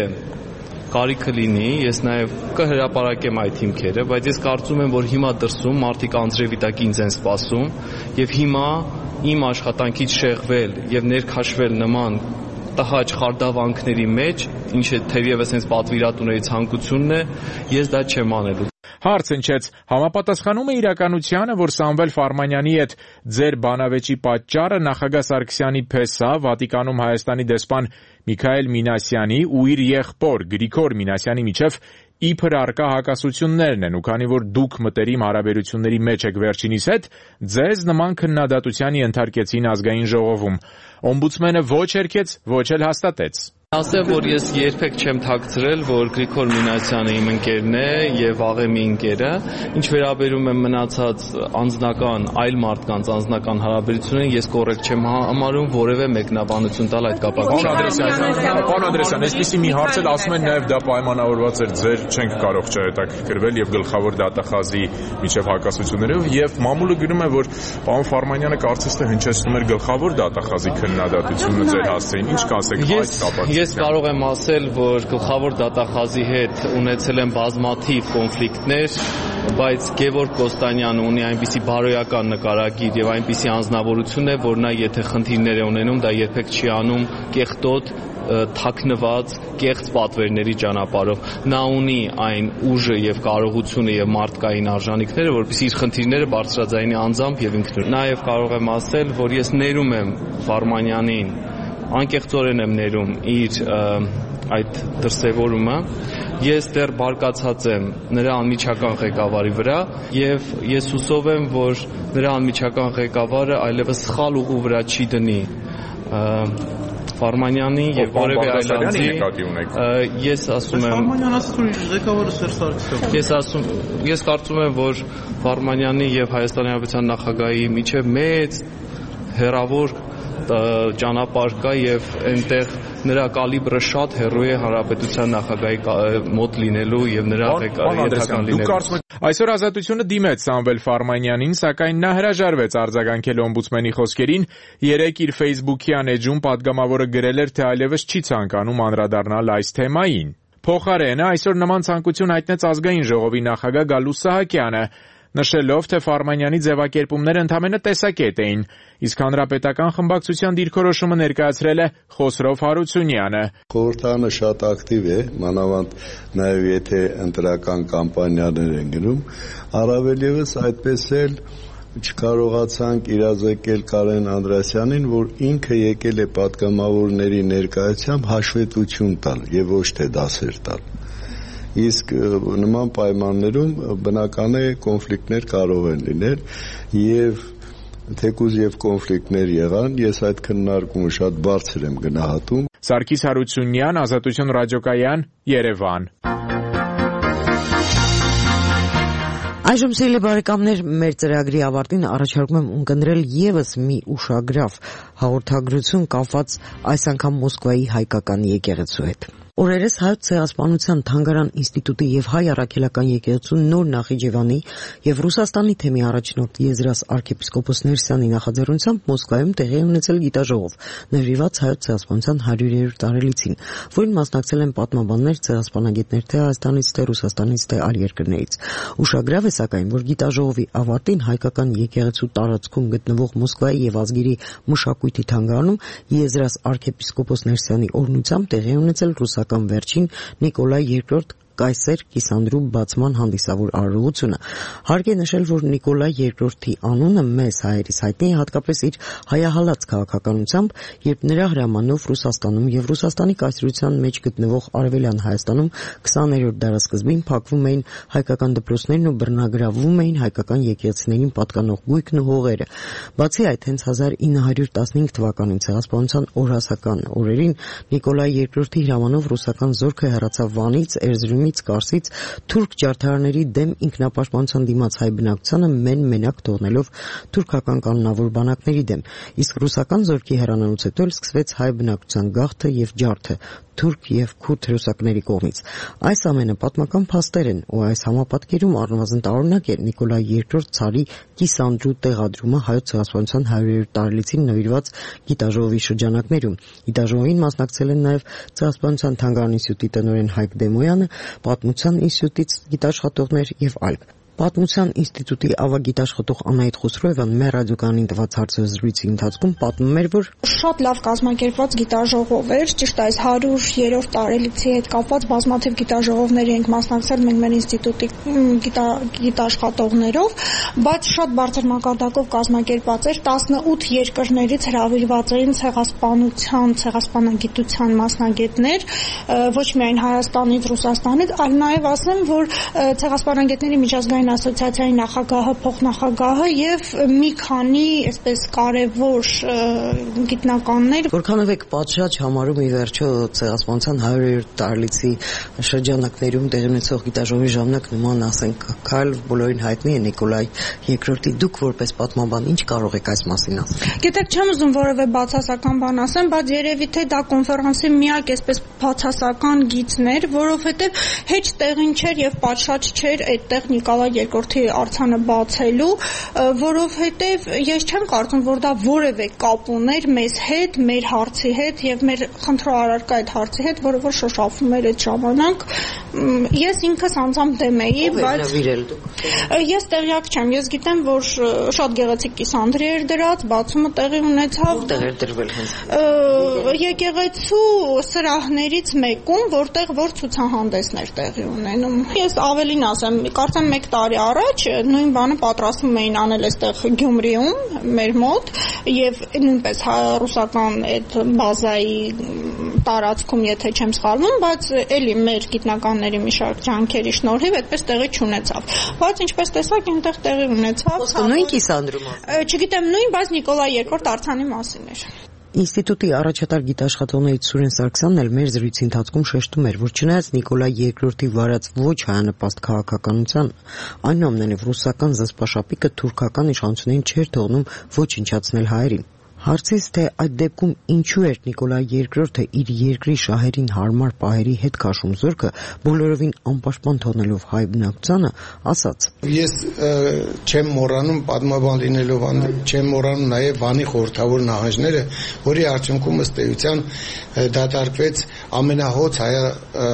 կարիքը լինի, ես նաև կհրապարակեմ այդ հիմքերը, բայց ես կարծում եմ, որ հիմա դրսում մարդիկ անձրևիտակի ինձ են սպասում եւ հիմա իմ աշխատանքից շեղվել եւ ներքաշվել նման տհաճ խարդավանքների մեջ, ինչը թերևս հենց պատվիրատուների ցանկությունն է, ես դա չեմ անելու։
Հարց հնչեց, համապատասխանում է իրականությանը, որ Սամվել Ֆարմանյանի հետ ձեր բանավեճի պատճառը նախագահ Սարգսյանի փեսա Վատիկանում Հայաստանի դեսպան Միքայել Մինասյանի ու իր եղբոր Գրիգոր Մինասյանի միջև իբր արկա հակասություններն են, ու քանի որ դուք մտերիմ հարաբերությունների մեջ եք վերջինիս հետ, ձեզ նման քննադատության ենթարկեցին ազգային ժողովում։ Օմբուդսմենը ոչ երգեց, ոչ էլ հաստատեց։
Ասեմ, որ ես երբեք չեմ թաքցրել, որ Գրիգոր Մինասյանը իմ ընկերն է եւ աղեմի ընկերը, ինչ վերաբերում է մնացած անձնական այլ մարդկանց անձնական հարաբերություններին, ես կոռեկտ չեմ համարում որևէ մեկնաբանություն տալ այդ կապակցությամբ։
Պարոն Անդրեասյան, այսպեսի մի հարց էլ ասում են նաեւ դա պայմանավորված էր ձեր չենք կարող չհետաքրքրվել եւ գլխավոր դատախազի միջև հակասություններով եւ մամուլը գրում է, որ պարոն Ֆարմանյանը կարծես թե հնչեցնում էր գլխավոր դատախազի քննադատությունը ձեր հասցեին։ Ինչ կասեք այդ կապակցությամբ։
Ես կարող եմ ասել, որ գլխավոր դատախազի հետ ունեցել եմ բազմաթիվ կոնֆլիկտներ, բայց Գևորգ Կոստանյանը ունի այնպիսի բարոյական նկարագիր եւ այնպիսի անձնավորություն է, որ նա եթե խնդիրներ է ունենում, դա երբեք չի անում կեղտոտ թաքնված կեղծ պատվերների ճանապարհով։ Նա ունի այն ուժը եւ կարողությունը եւ մարդկային արժանինքները, որպեսզի իր խնդիրները բարձրաձայնի անձամբ եւ ինքնուրույն։ Նաեւ կարող եմ ասել, որ ես ներում եմ Ֆարմանյանին, անկեղծորեն եմ ներում իր այդ դրսևորումը, ես դեռ բարկացած եմ նրա անմիջական ղեկավարի վրա եւ ես հուսով եմ, որ նրա անմիջական ղեկավարը այլևս սխալ ուղու վրա չի դնի Ֆարմանյանի եւ որևէ այլ անձի։ Ես ասում եմ
Ֆարմանյանը ասաց, որ ղեկավարը Սերժ Սարգսյանն է։
Ես ասում ես կարծում եմ, որ Ֆարմանյանի եւ Հայաստանի Հանրապետության նախագահի միջև մեծ հերավոր ճանապարհ կա եւ այնտեղ նրա կալիբրը շատ հեռու է Հանրապետության նախագահի մոտ լինելու եւ նրա ղեկավարական լինելու։
Այսօր Ազատությունը դիմեց Սամվել Ֆարմանյանին, սակայն նա հրաժարվեց արձագանքել օմբուդսմենի խոսքերին։ Երեկ իր Facebook-յան էջում պատգամավորը գրել էր, թե այլևս չի ցանկանում անդրադառնալ այս թեմային։ Փոխարենը այսօր նման ցանկություն հայտնեց ազգային ժողովի նախագահ Գալուստ Սահակյանը, նշելով, թե Ֆարմանյանի ձևակերպումները ընդամենը տեսակետ էին, իսկ հանրապետական խմբակցության դիրքորոշումը ներկայացրել է Խոսրով Հարությունյանը։
Խորհրդարանը շատ ակտիվ է, մանավանդ նաև եթե ընտրական կամպանիաներ են գնում, առավել ևս այդպես էլ չկարողացանք իրազեկել Կարեն Անդրեասյանին, որ ինքը եկել է պատգամավորների ներկայությամբ հաշվետվություն տալ եւ ոչ թե դասեր տալ։ Իսկ նման պայմաններում բնական է կոնֆլիկտներ կարող են լինել եւ թեկուզ եւ կոնֆլիկտներ եղան, ես այդ քննարկումը շատ բարձր եմ գնահատում։
Սարգիս Հարությունյան, Ազատություն ռադիոկայան, Երևան։
Այժմ սիրելի բարեկամներ, մեր ծրագրի ավարտին առաջարկում եմ ունկնդրել եւս մի ուշագրավ հաղորդագրություն կապված այս անգամ Մոսկվայի հայկական եկեղեցու հետ։ Օրերս Հայոց ցեղասպանության թանգարան ինստիտուտի եւ Հայ առաքելական եկեղեցու նոր Նախիջևանի եւ Ռուսաստանի թեմի առաջնորդ Եզրաս arczepiskopos Ներսյանի նախաձեռնությամբ Մոսկվայում տեղի ունեցել գիտաժողով, նվիրված Հայոց ցեղասպանության հարյուրերորդ տարելիցին, որին մասնակցել են պատմաբաններ, ցեղասպանագետներ թե Հայաստանից, թե Ռուսաստանից, թե այլ երկրներից։ Ուշագրավ է սակայն, որ գիտաժողովի ավարտին հայկական եկեղեցու տարածքում գտնվող Մոսկվայի եւ ազգերի մշակույթի թանգարանում Եզրաս arczepiskopos Ներսյանի օրհնությամբ տեղի ունեցել ռուսական վերջին Նիկոլայ երկրորդ Կայսեր Կիսանդրու բացման հանդիսավոր արարողությունը։ Հարկ է նշել, որ Նիկոլայ երկրորդի անունը մեզ հայերիս հայտնի է հատկապես իր հայահալած քաղաքականությամբ, երբ նրա հրամանով Ռուսաստանում եւ Ռուսաստանի կայսրության մեջ գտնվող Արևելյան Հայաստանում քսաներորդ դարասկզբին փակվում էին հայկական դպրոցներն ու բռնագրավում էին հայկական եկեղեցիներին պատկանող գույքն ու հողերը։ Բացի այդ, հենց հազար ինը հարյուր տասնհինգ թվականին ցեղասպանության օրհասական օրերին Նիկոլայ երկրորդի հրամանով ռուսական զորքը հեռացավ Վանից, Էրզրումից Երևանից, Կարսից թուրք ջարդարանների դեմ ինքնապաշտպանության դիմաց հայ բնակչությանը մեն-մենակ թողնելով թուրքական կանոնավոր բանակների դեմ, իսկ ռուսական զորքի հեռանալուց հետո էլ սկսվեց հայ բնակչության գաղթը եւ ջարդը թուրք եւ քուրդ հրոսակների կողմից։ Այս ամենը պատմական փաստեր են, ու այս համապատկերում առնվազն տարօրինակ է Նիկոլայ երկրորդ ցարի կիսանդրու տեղադրումը հայոց ցեղասպանության հարյուրերորդ տարելիցին նվիրված գիտաժողովի շրջանակներում։ Գիտաժողովին մասնակցել են նաեւ Ցեղասպանության թանգարանի ինստիտուտի տնօրեն Հայկ Դեմոյանը, Պատմության ինստիտուտից գիտաշխատողներ եւ այլ։ Պատմության ինստիտուտի ավագիտաշխատող Անահիտ Խոսրոևան մեր ռադիոկայանին տված հարցազրույցի ընթացքում պատմում էր, որ
շատ լավ կազմակերպված գիտաժողով էր, ճիշտ այս հարյուրերորդ տարելիցի հետ կապված բազմաթիվ գիտաժողովների ենք մասնակցել մենք մեր ինստիտուտի գիտաշխատողներով, բայց շատ բարձր մակարդակով կազմակերպված էր, տասնութ երկրներից հրավիրված էին ցեղասպանության, ցեղասպանագիտության մասնագետներ, ոչ միայն Հայաստանից, Ռուսաստանից, այլ նաև ասեմ, որ ցեղասպանագետների միջազգային ասոցիացիայի նախագահը, փոխնախագահը եւ մի քանի այսպես կարևոր գիտնականներ,
որքանով եք պատշաճ համարում ի վերջո ցեղասպանության հարյուրերորդ տարելիցի շրջանակներում տեղի ունեցող գիտաժողովի ժամանակ նման, ասենք, քայլ բոլորին հայտնի է Նիկոլայ երկրորդի, դուք որպես պատմաբան ինչ կարող եք այս մասին ասել։
Գիտեք, չեմ ուզում որևէ բացասական բան ասեմ, բայց երևի թե դա կոնֆերանսի միակ այսպես բացասական գիծներ, որովհետեւ հեչ տեղին չէր եւ պատշաճ չէր այդտեղ Նիկոլայ երկրորդի արձանը բացելու, որովհետև ես չեմ կարծում, որ դա որևէ կապ ուներ մեզ հետ, մեր հարցի հետ եւ մեր խնդրոարարքա այդ հարցի հետ, որը որ շոշափում էր այդ ժամանակ։ Ես ինքս անձամբ դեմ էի, բայց ես տեղյակ չեմ, ես գիտեմ, որ շատ գեղեցիկ կիսանդրի էր դրած, բացումը տեղի ունեցավ
տեղեր դրվել հենց
եկեղեցու սրահներից մեկում, որտեղ որ ցուցահանդեսներ տեղի ունենում։ Ես ավելին ասեմ, կարծեմ մեկ տարի առաջ նույն բանը պատրաստվում էին անել այստեղ Գյումրիում մեր մոտ եւ նույնպես ռուսական այդ բազայի տարածքում, եթե չեմ սխալվում, բայց էլի մեր գիտնականների մի շարք ջանքերի շնորհիվ այդպես տեղի չունեցավ։ Բայց ինչպես տեսակ, այնտեղ տեղի ունեցավ։
Նույն կիսանդրում։
Չգիտեմ նույն, բայց Նիկոլայ երկրորդ արձանի մասին էր։
Ինստիտուտի առաջատար գիտաշխատողներից Սուրեն Սարգսյանն էլ մեր զրույցի ընթացքում շեշտում էր, որ չնայած Նիկոլայ երկրորդի վարած ոչ հայանպաստ քաղաքականության, այնուամենայնիվ ռուսական զսպաշապիկը թուրքական իշխանություններին չէր թողնում ոչնչացնել հայերին։ Հարցից, թե այդ դեպքում ինչու էր Նիկոլայ երկրորդը իր երկրի շահերին հարմար պահերի հետ քաշում զորքը, բոլորովին անպաշտպան թողնելով հայ բնակչությանը, ասաց.
Ես չեմ մոռանում պատմաբան լինելով, չեմ մոռանում նաև Վանի խորհրդավոր նահանջները, որի արդյունքում ըստ էության դատարկվեց ամենահոծ հայ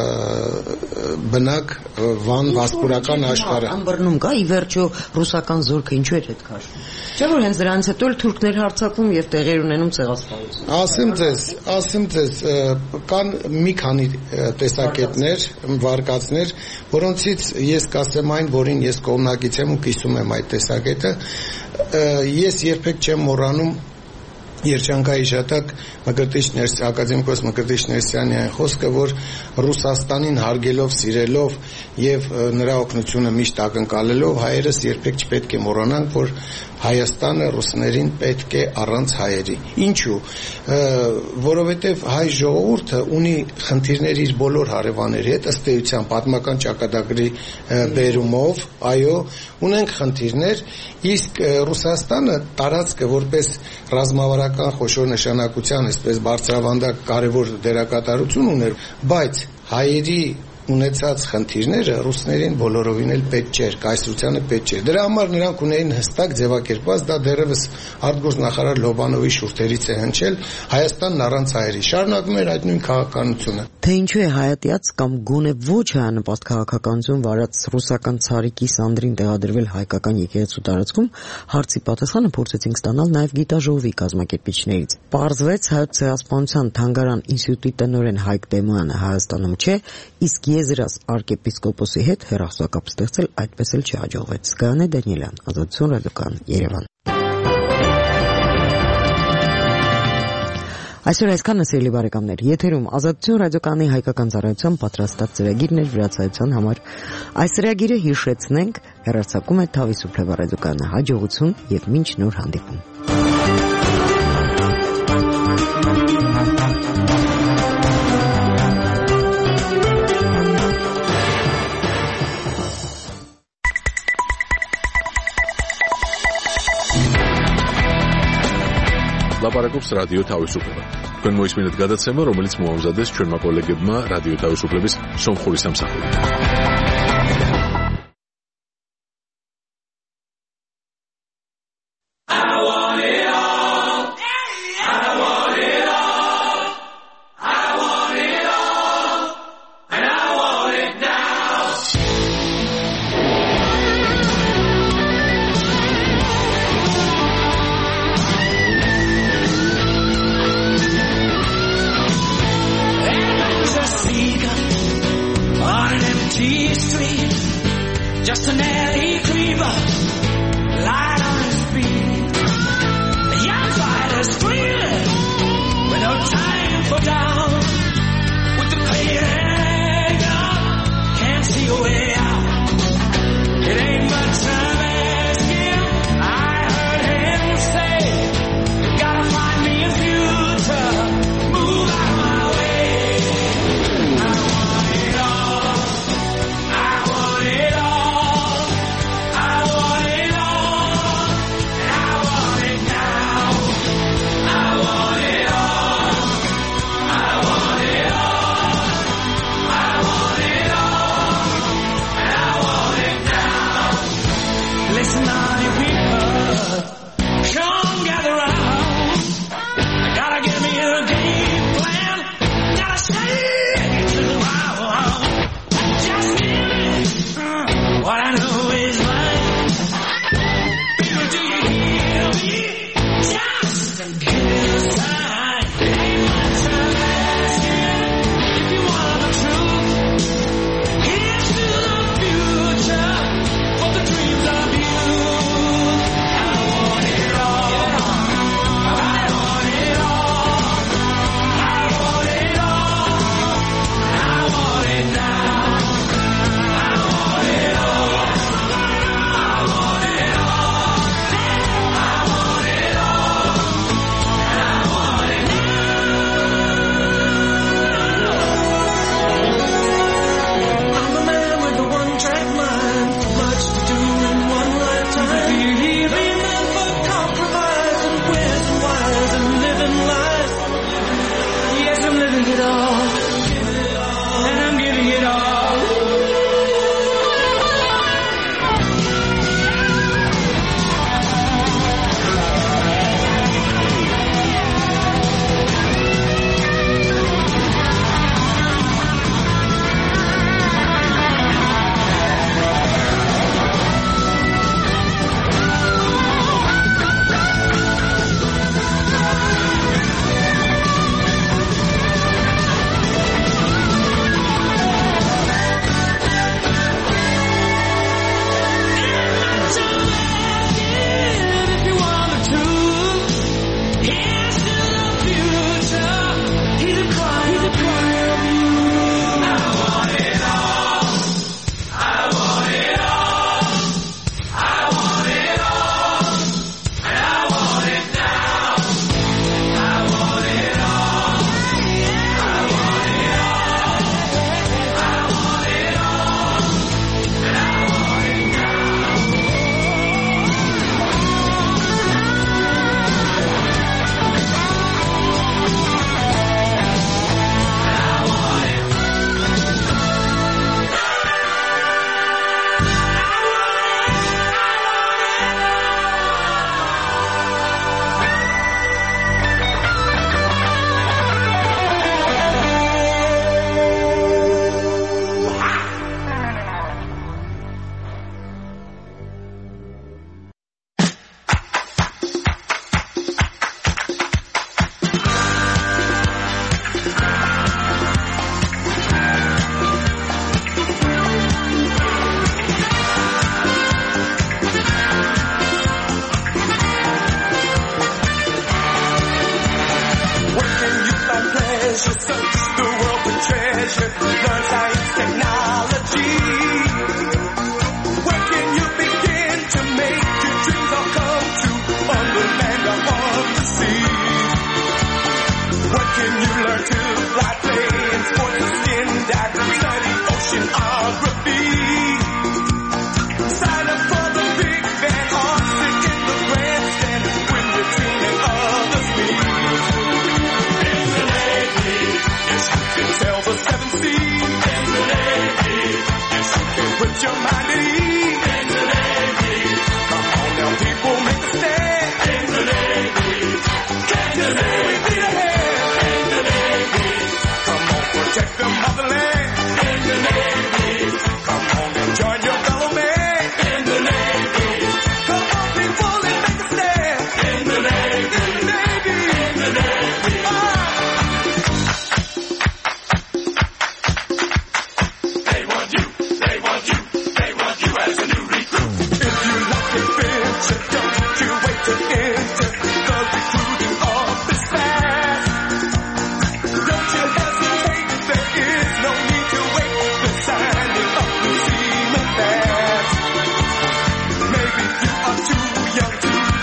բնակ Վան վասպուրական աշխարհը։
Ամբռնում կա, ի վերջո ռուսական զորքը ինչու էր հետ քաշում։ Չէ՞ որ հենց դրանից հետո էլ թուրքներ հարձակվում եւ տեղեր ունենում ցեղասպանություն։
Ասեմ ձեզ, ասեմ ձեզ, կան մի քանի տեսակետներ, վարկածներ, որոնցից ես կասեմ այն, որին ես կողմնակից եմ ու կիսում եմ այդ տեսակետը։ Ես երբեք չեմ մոռանում Երջանկայի շատակ Մկրտիչ ակադեմիկոս Մկրտիչ Ներսյանի այն խոսքը, որ Ռուսաստանին հարգելով, սիրելով եւ նրա օգնությունը միշտ ակնկալելով հայերս երբեք չպետք է մոռանանք, որ Հայաստանը ռուսներին պետք է առանց հայերի։ Ինչու՞։ Որովհետև հայ ժողովուրդը ունի խնդիրներ իր բոլոր հարևանների հետ, ըստ էության պատմական ճակատագրի բերումով, այո, ունենք խնդիրներ, իսկ Ռուսաստանը տարածքը որպես ռազմավարական խոշոր նշանակության, այսպես բարձրավանդակ կարևոր դերակատարություն ուներ, բայց հայերի ունեցած խնդիրները ռուսներին բոլորովին էլ պետք չէր, կայսրությանը պետք չէր։ Դրա համար նրանք ունեին հստակ ձևակերպված, դա դեռևս արտգործնախարար Լոբանովի շուրթերից է հնչել, Հայաստանն առանց հայերի։ Շարունակում էր այդ նույն քաղաքականությունը։
Թե ինչու է հայատյաց կամ գոնե ոչ հայանպաստ քաղաքականություն վարած ռուսական ցարի կիսանդրին տեղադրվել հայկական եկեղեցու տարածքում, հարցի պատասխանը փորձեցինք ստանալ նաև գիտաժողովի կազմակերպիչներից։ Պարզվեց հայոց ցեղասպանության թանգարան ինստիտուտի տնօրեն Հայկ Դեմոյանը Հայաստանում չէ, իսկ Եզրաս arczepiskopos-ի հետ հեռախոսակապ ստեղծել այդպես էլ չհաջողվեց։ Գայանե Դանիելյան, Ազատություն ռադիոկայան, Երևան։ Այսօր այսքանը, սիրելի բարեկամներ, եթերում Ազատություն ռադիոկայանի հայկական ծառայության պատրաստած ծրագիրն էր վրացայության համար։ Այս ծրագիրը հիշեցնենք, հեռարձակում է Թավիսուփ Լևա ռադիոկայանը։ Հաջողություն եւ մինչ նոր հանդիպում։
ლაპარაკობს რადიო თავისუფლება. თქვენ მოისმინეთ გადაცემა, რომელიც მოამზადეს ჩვენმა კოლეგებმა რადიო თავისუფლების სომხური სამსახურიდან.
She's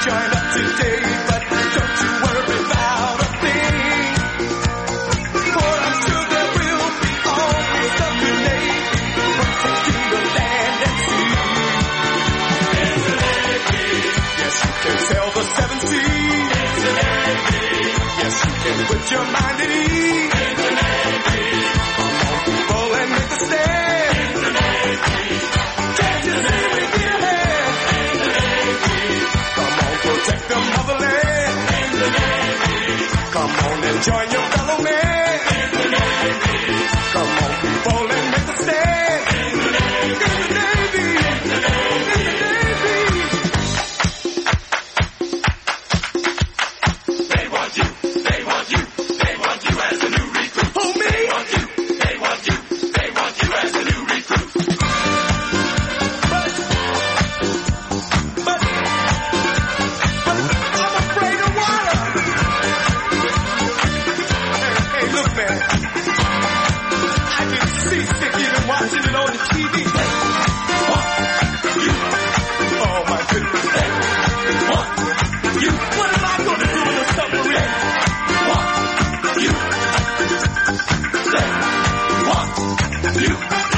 join up today, but don't you worry about a thing. For I'm sure there will be always a good navy protecting the land and sea. There's a navy. Yes, you can sail the seven seas. There's a navy. Yes, you can put your mind at ease. There's a navy. Come on, people, and make a stand. There's a navy. Can't you see we need a hand? There's a navy. Come on, protect the motherland. There's a navy. Come on and join your fellow man. There's a navy. Come on, people, and make a stand. There's a navy. There's a navy. There's a navy. They want you. They want you. They want you as a new recruit. Who, me? They want you. They want you. They want you as a new recruit. But, but, but I'm afraid of water. Hey, hey, look, man. I get seasick even watching it on the T V. They want you. Oh, my goodness. They want you. What am I going to do in a submarine? Want you. They want you.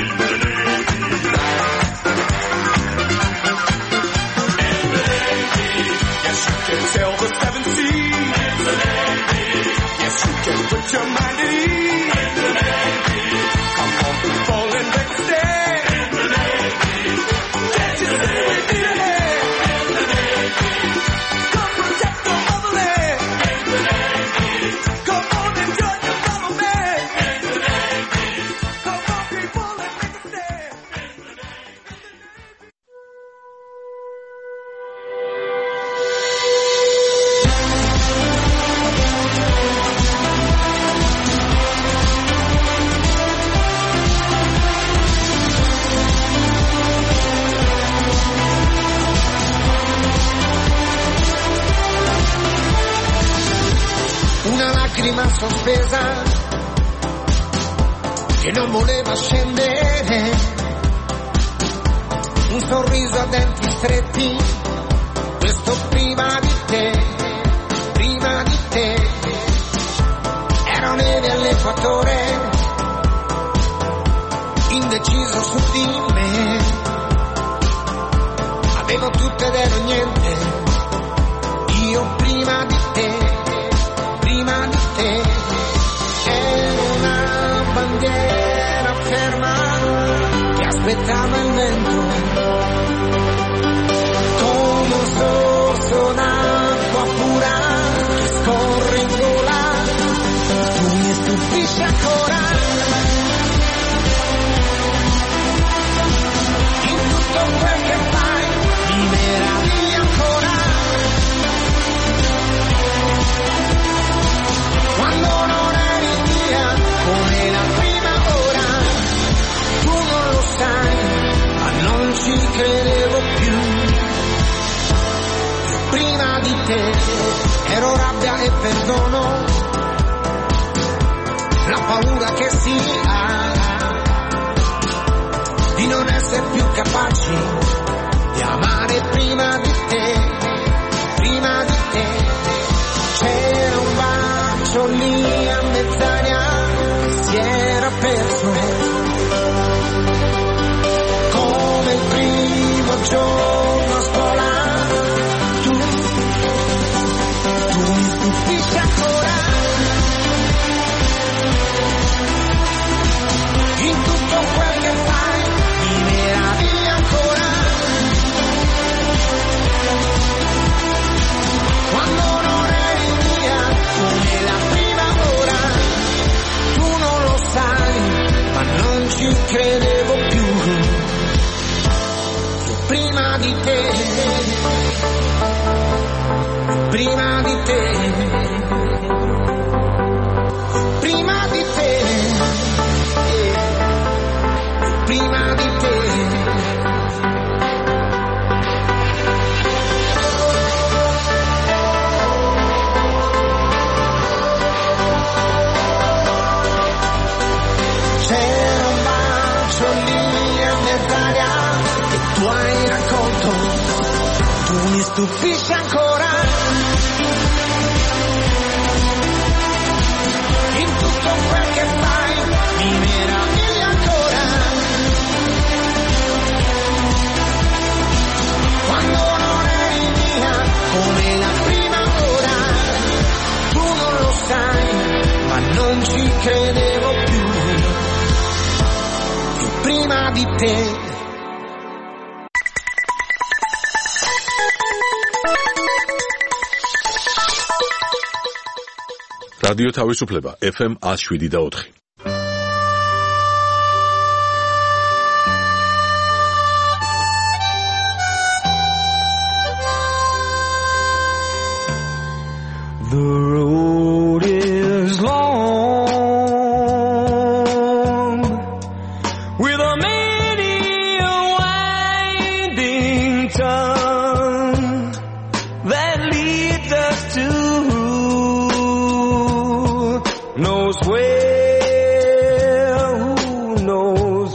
Yes, you can sail the seven seas. Yes, you can put your mind at ease. Come on, people, and make a stand. Can't you see we need a hand? Come protect the motherland. Come on and join your fellow man. Come on, people, and make a stand.
Una lacrima sospesa che non voleva scendere, un sorriso a denti stretti, questo prima di te, prima di te, ero neve all'equatore, indeciso su di me, avevo tutto ed ero niente, io prima di te. Prima di te ero una bandiera ferma che aspettava il vento, come un sorso d'acqua pura che scorre in gola, tu mi stupisci ancora, in tutto quel che fai mi meravigli ancora. Quando non eri mia, come la prima ora, tu non lo sai, ma non ci credevo più. Io prima di te ero rabbia e perdono, la paura che si ha di non essere più capaci di amare prima di te, prima di te. C'era un bacio lì a mezz'aria che si era perso, come il primo giorno a scuola, tu, tu mi stupisci ancora, in tutto quel che fai mi meraviglia ancora, quando non eri mia, come la prima ora, tu non lo sai, ma non ci credevo più, io prima di te, prima di te, prima di te, prima di te. C'era un bacio lì a mezz'aria che tu hai raccolto, tu mi stupisce ancora. In tutto quel che fai mi meraviglia ancora. Quando non eri mia come la prima ora, tu non lo sai, ma non ci credevo più, più prima di te.
რადიო თავისუფლება ეფ ემ one oh seven და four.
The road is long with a many winding tongue that leads us to knows where, who knows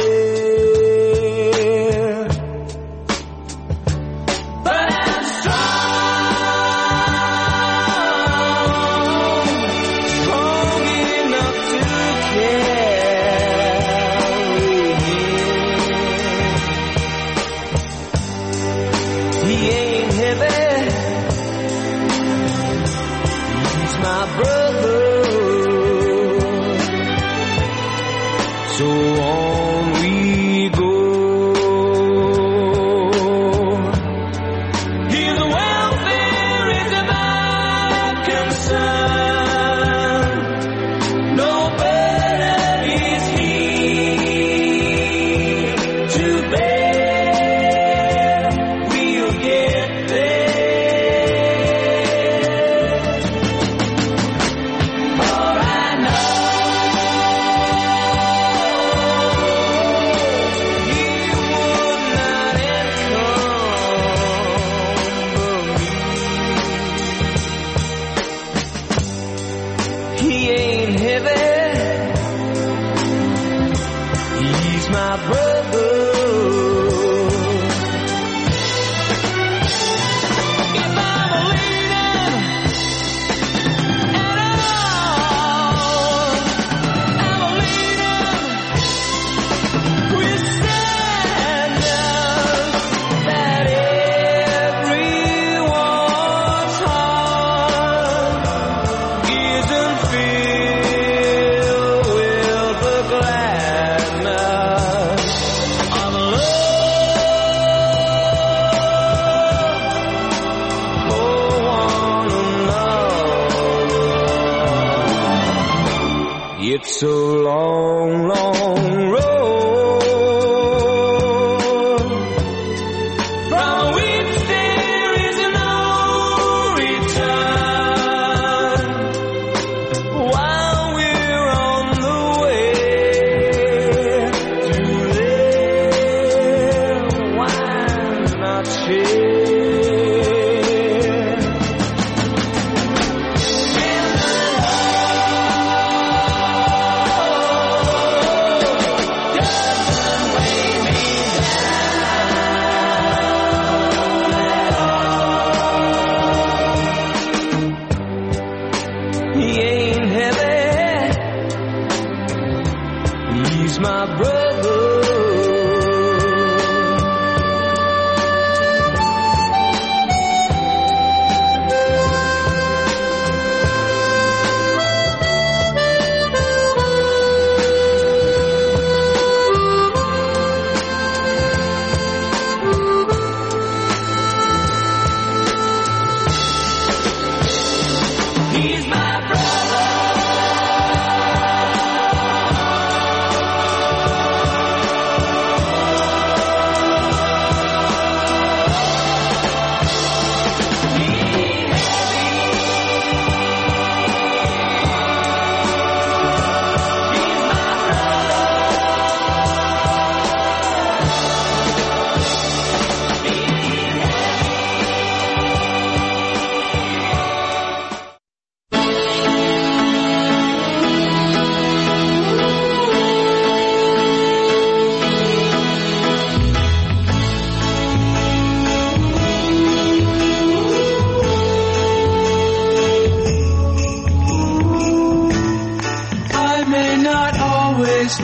where. But I'm strong, strong enough to carry him. He ain't heavy, he's my brother. So on we go. His welfare is my concern. No burden is he to bear. We'll get there. For I know he ain't heavy, he's my brother. If I'm a leader at all, I'm a leader with standards that everyone's heart isn't filled with the gladness of love for one another. It's a long, long road from which there is no return. While we're on the way to there, why not share? In the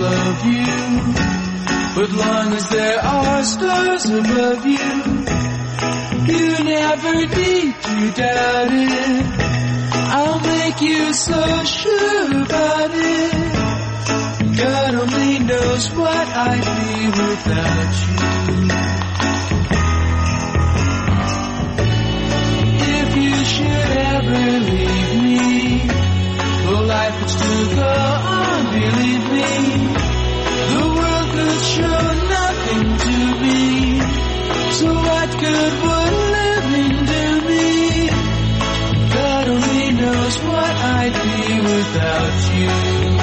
love you. But long as there are stars above you, you never need to doubt it. I'll make you so sure about it. God only knows what I'd be without you. If you should ever leave me, well, life would still go on, believe me. The world could show nothing to me, so what good would living do me? God only knows what I'd be without you.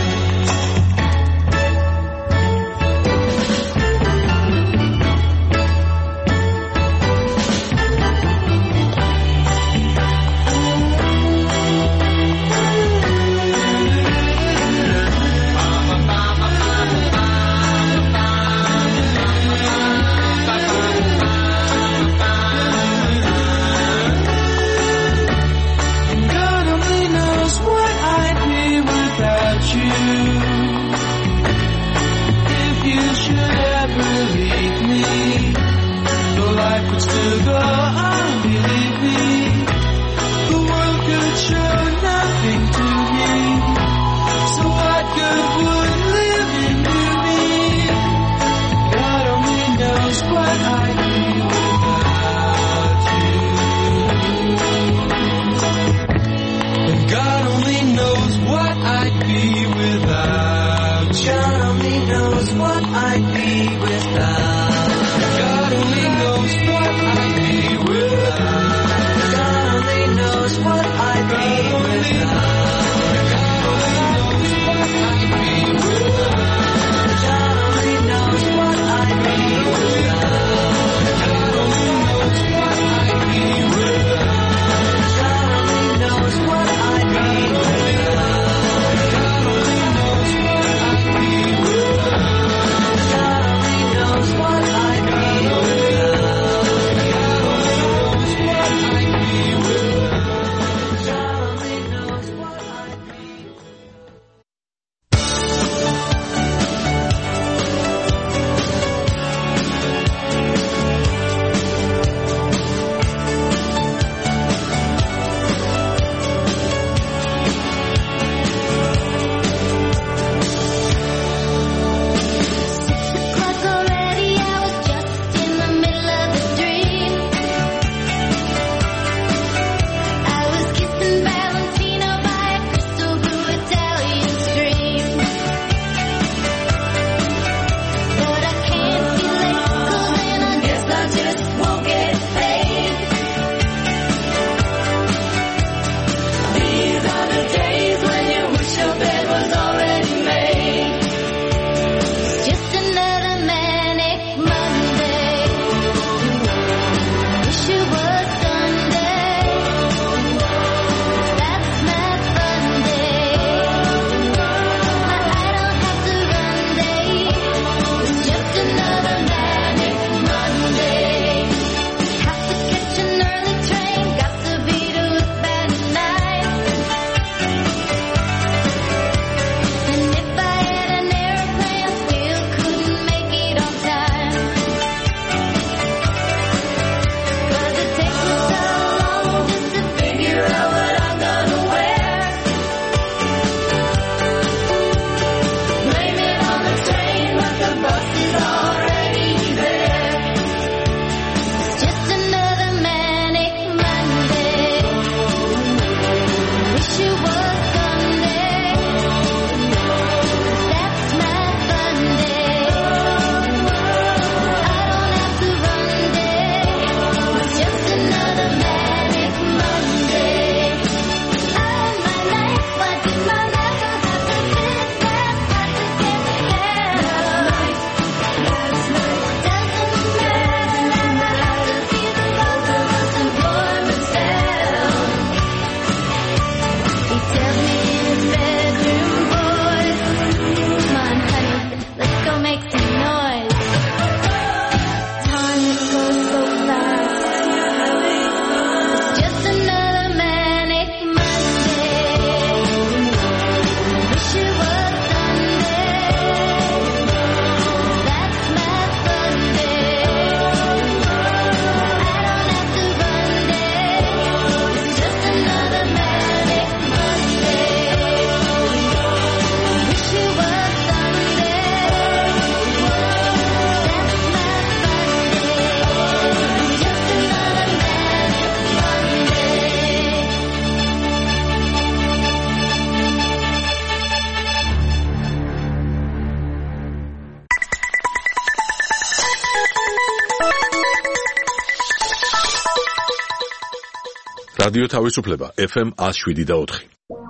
რადიო თავისუფლება ეფ ემ one oh seven და four.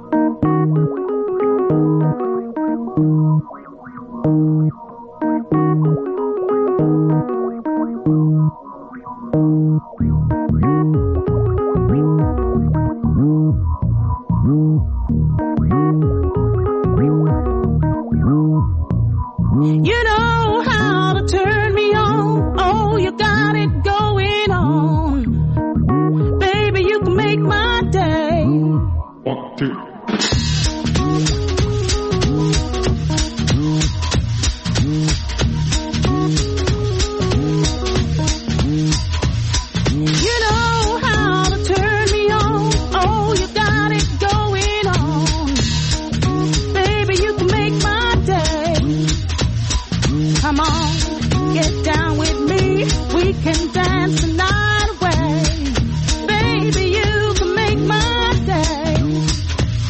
You know how to turn me on. Oh, you got it going on. Baby, you can make my day. One, two. You know how to turn me on. Oh, you got it going on. Baby, you can make my day. Come on, get down with me. We can dance the night away. Baby, you can make my day.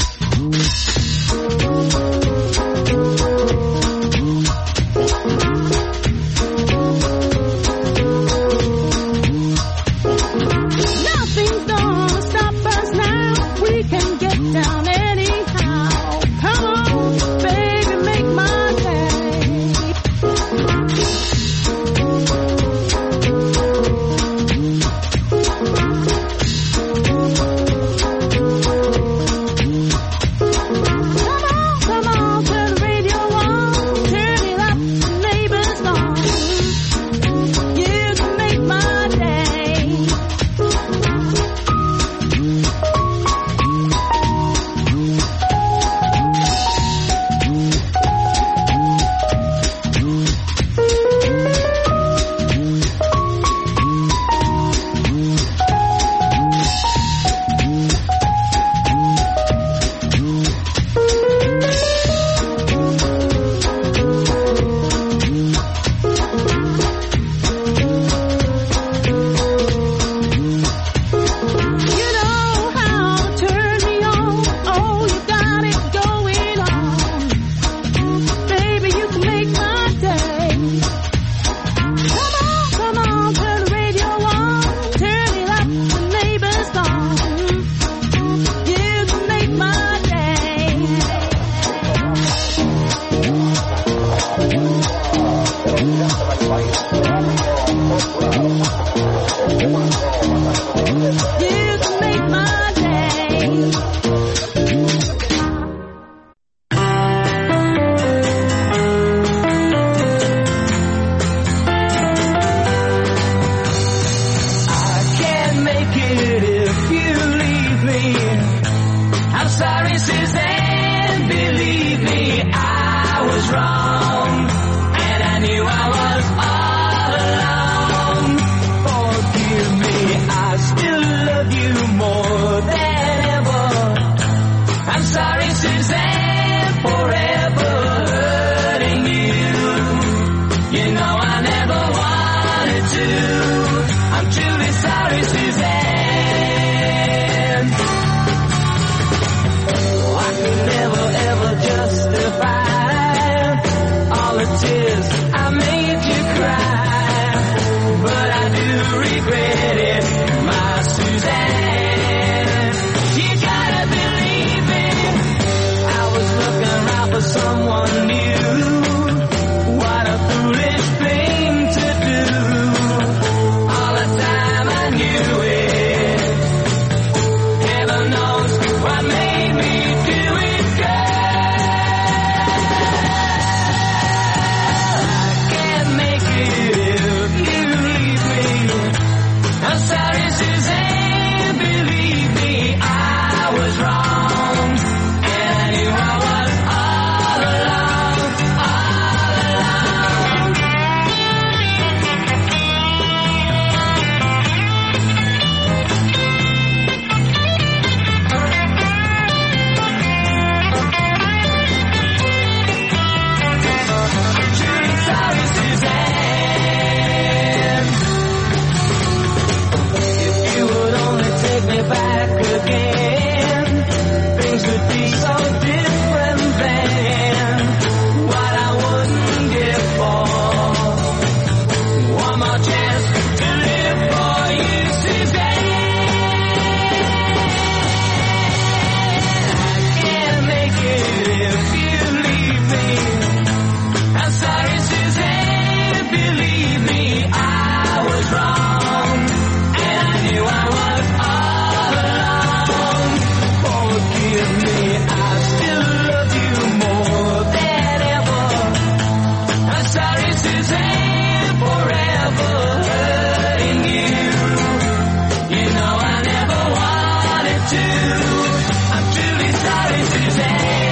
too. I'm truly sorry, Suzanne.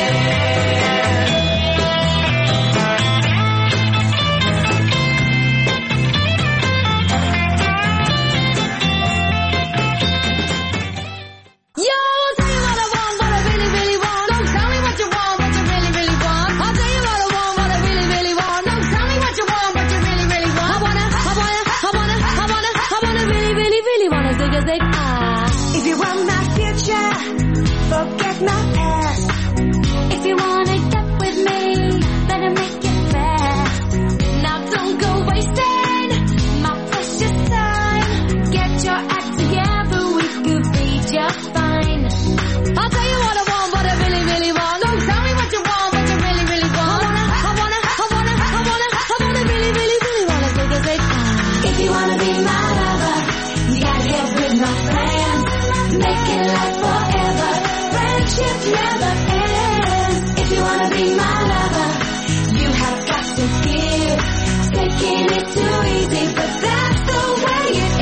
If you want my future, forget my past. If you wanna get with me, better make it fast. Now don't go wasting my precious time. Get your act together, we could be just fine. I'll tell you what I want, what I really, really want. Don't tell me what you want, what you really, really want. I wanna, I wanna, I wanna, I wanna, I wanna really, really, really wanna take a big time. If you wanna be my lover, you gotta get with my friends. Make it last forever. Friendship never ends. If you wanna be my lover, you have got to give. Taking it too easy, but that's the way it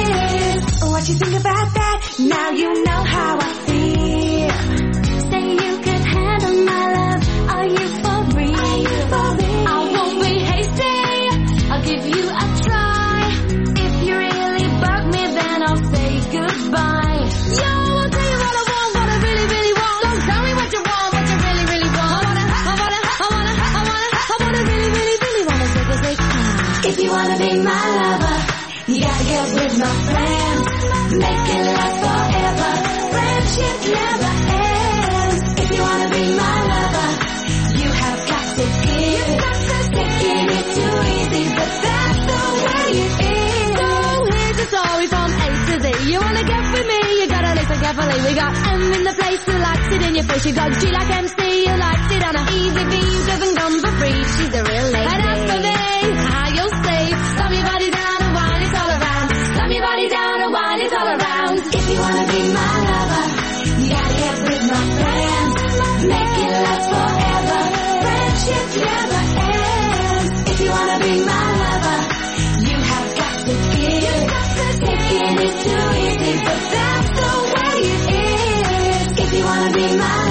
is. What you think about that? Now you know how I feel. Say you could handle my love. Are you for real? Are you for real? I won't be hasty. I'll give you a try. If you really bug me, then I'll say goodbye. Yo, I'll tell you what I want, what I really, really want. Don't tell me what you want, what you really, really want. I wanna, I wanna, I wanna, I wanna, I wanna really, really, really wanna take a big time. If you wanna be my lover, you gotta get with my friends. Make it last forever. Friendship never ends. If you wanna be my lover, you have got to give. Taking it too easy, but that's the way it is. So here's the story from A to Z. You wanna get with me, you gotta listen carefully. We got M in the place who likes it in your face. You got G like M C who likes it on a easy V who doesn't come for free. She's a real lady. And as for me, how you'll say, slam your body down and wine it all around. Slam your body down and wine it all around. If you wanna be my lover, you gotta get with my friends. Make it last forever. Friendship never ends. If you wanna be my lover, you have got to give. Taking it too easy, but that's the way it is. If you wanna be my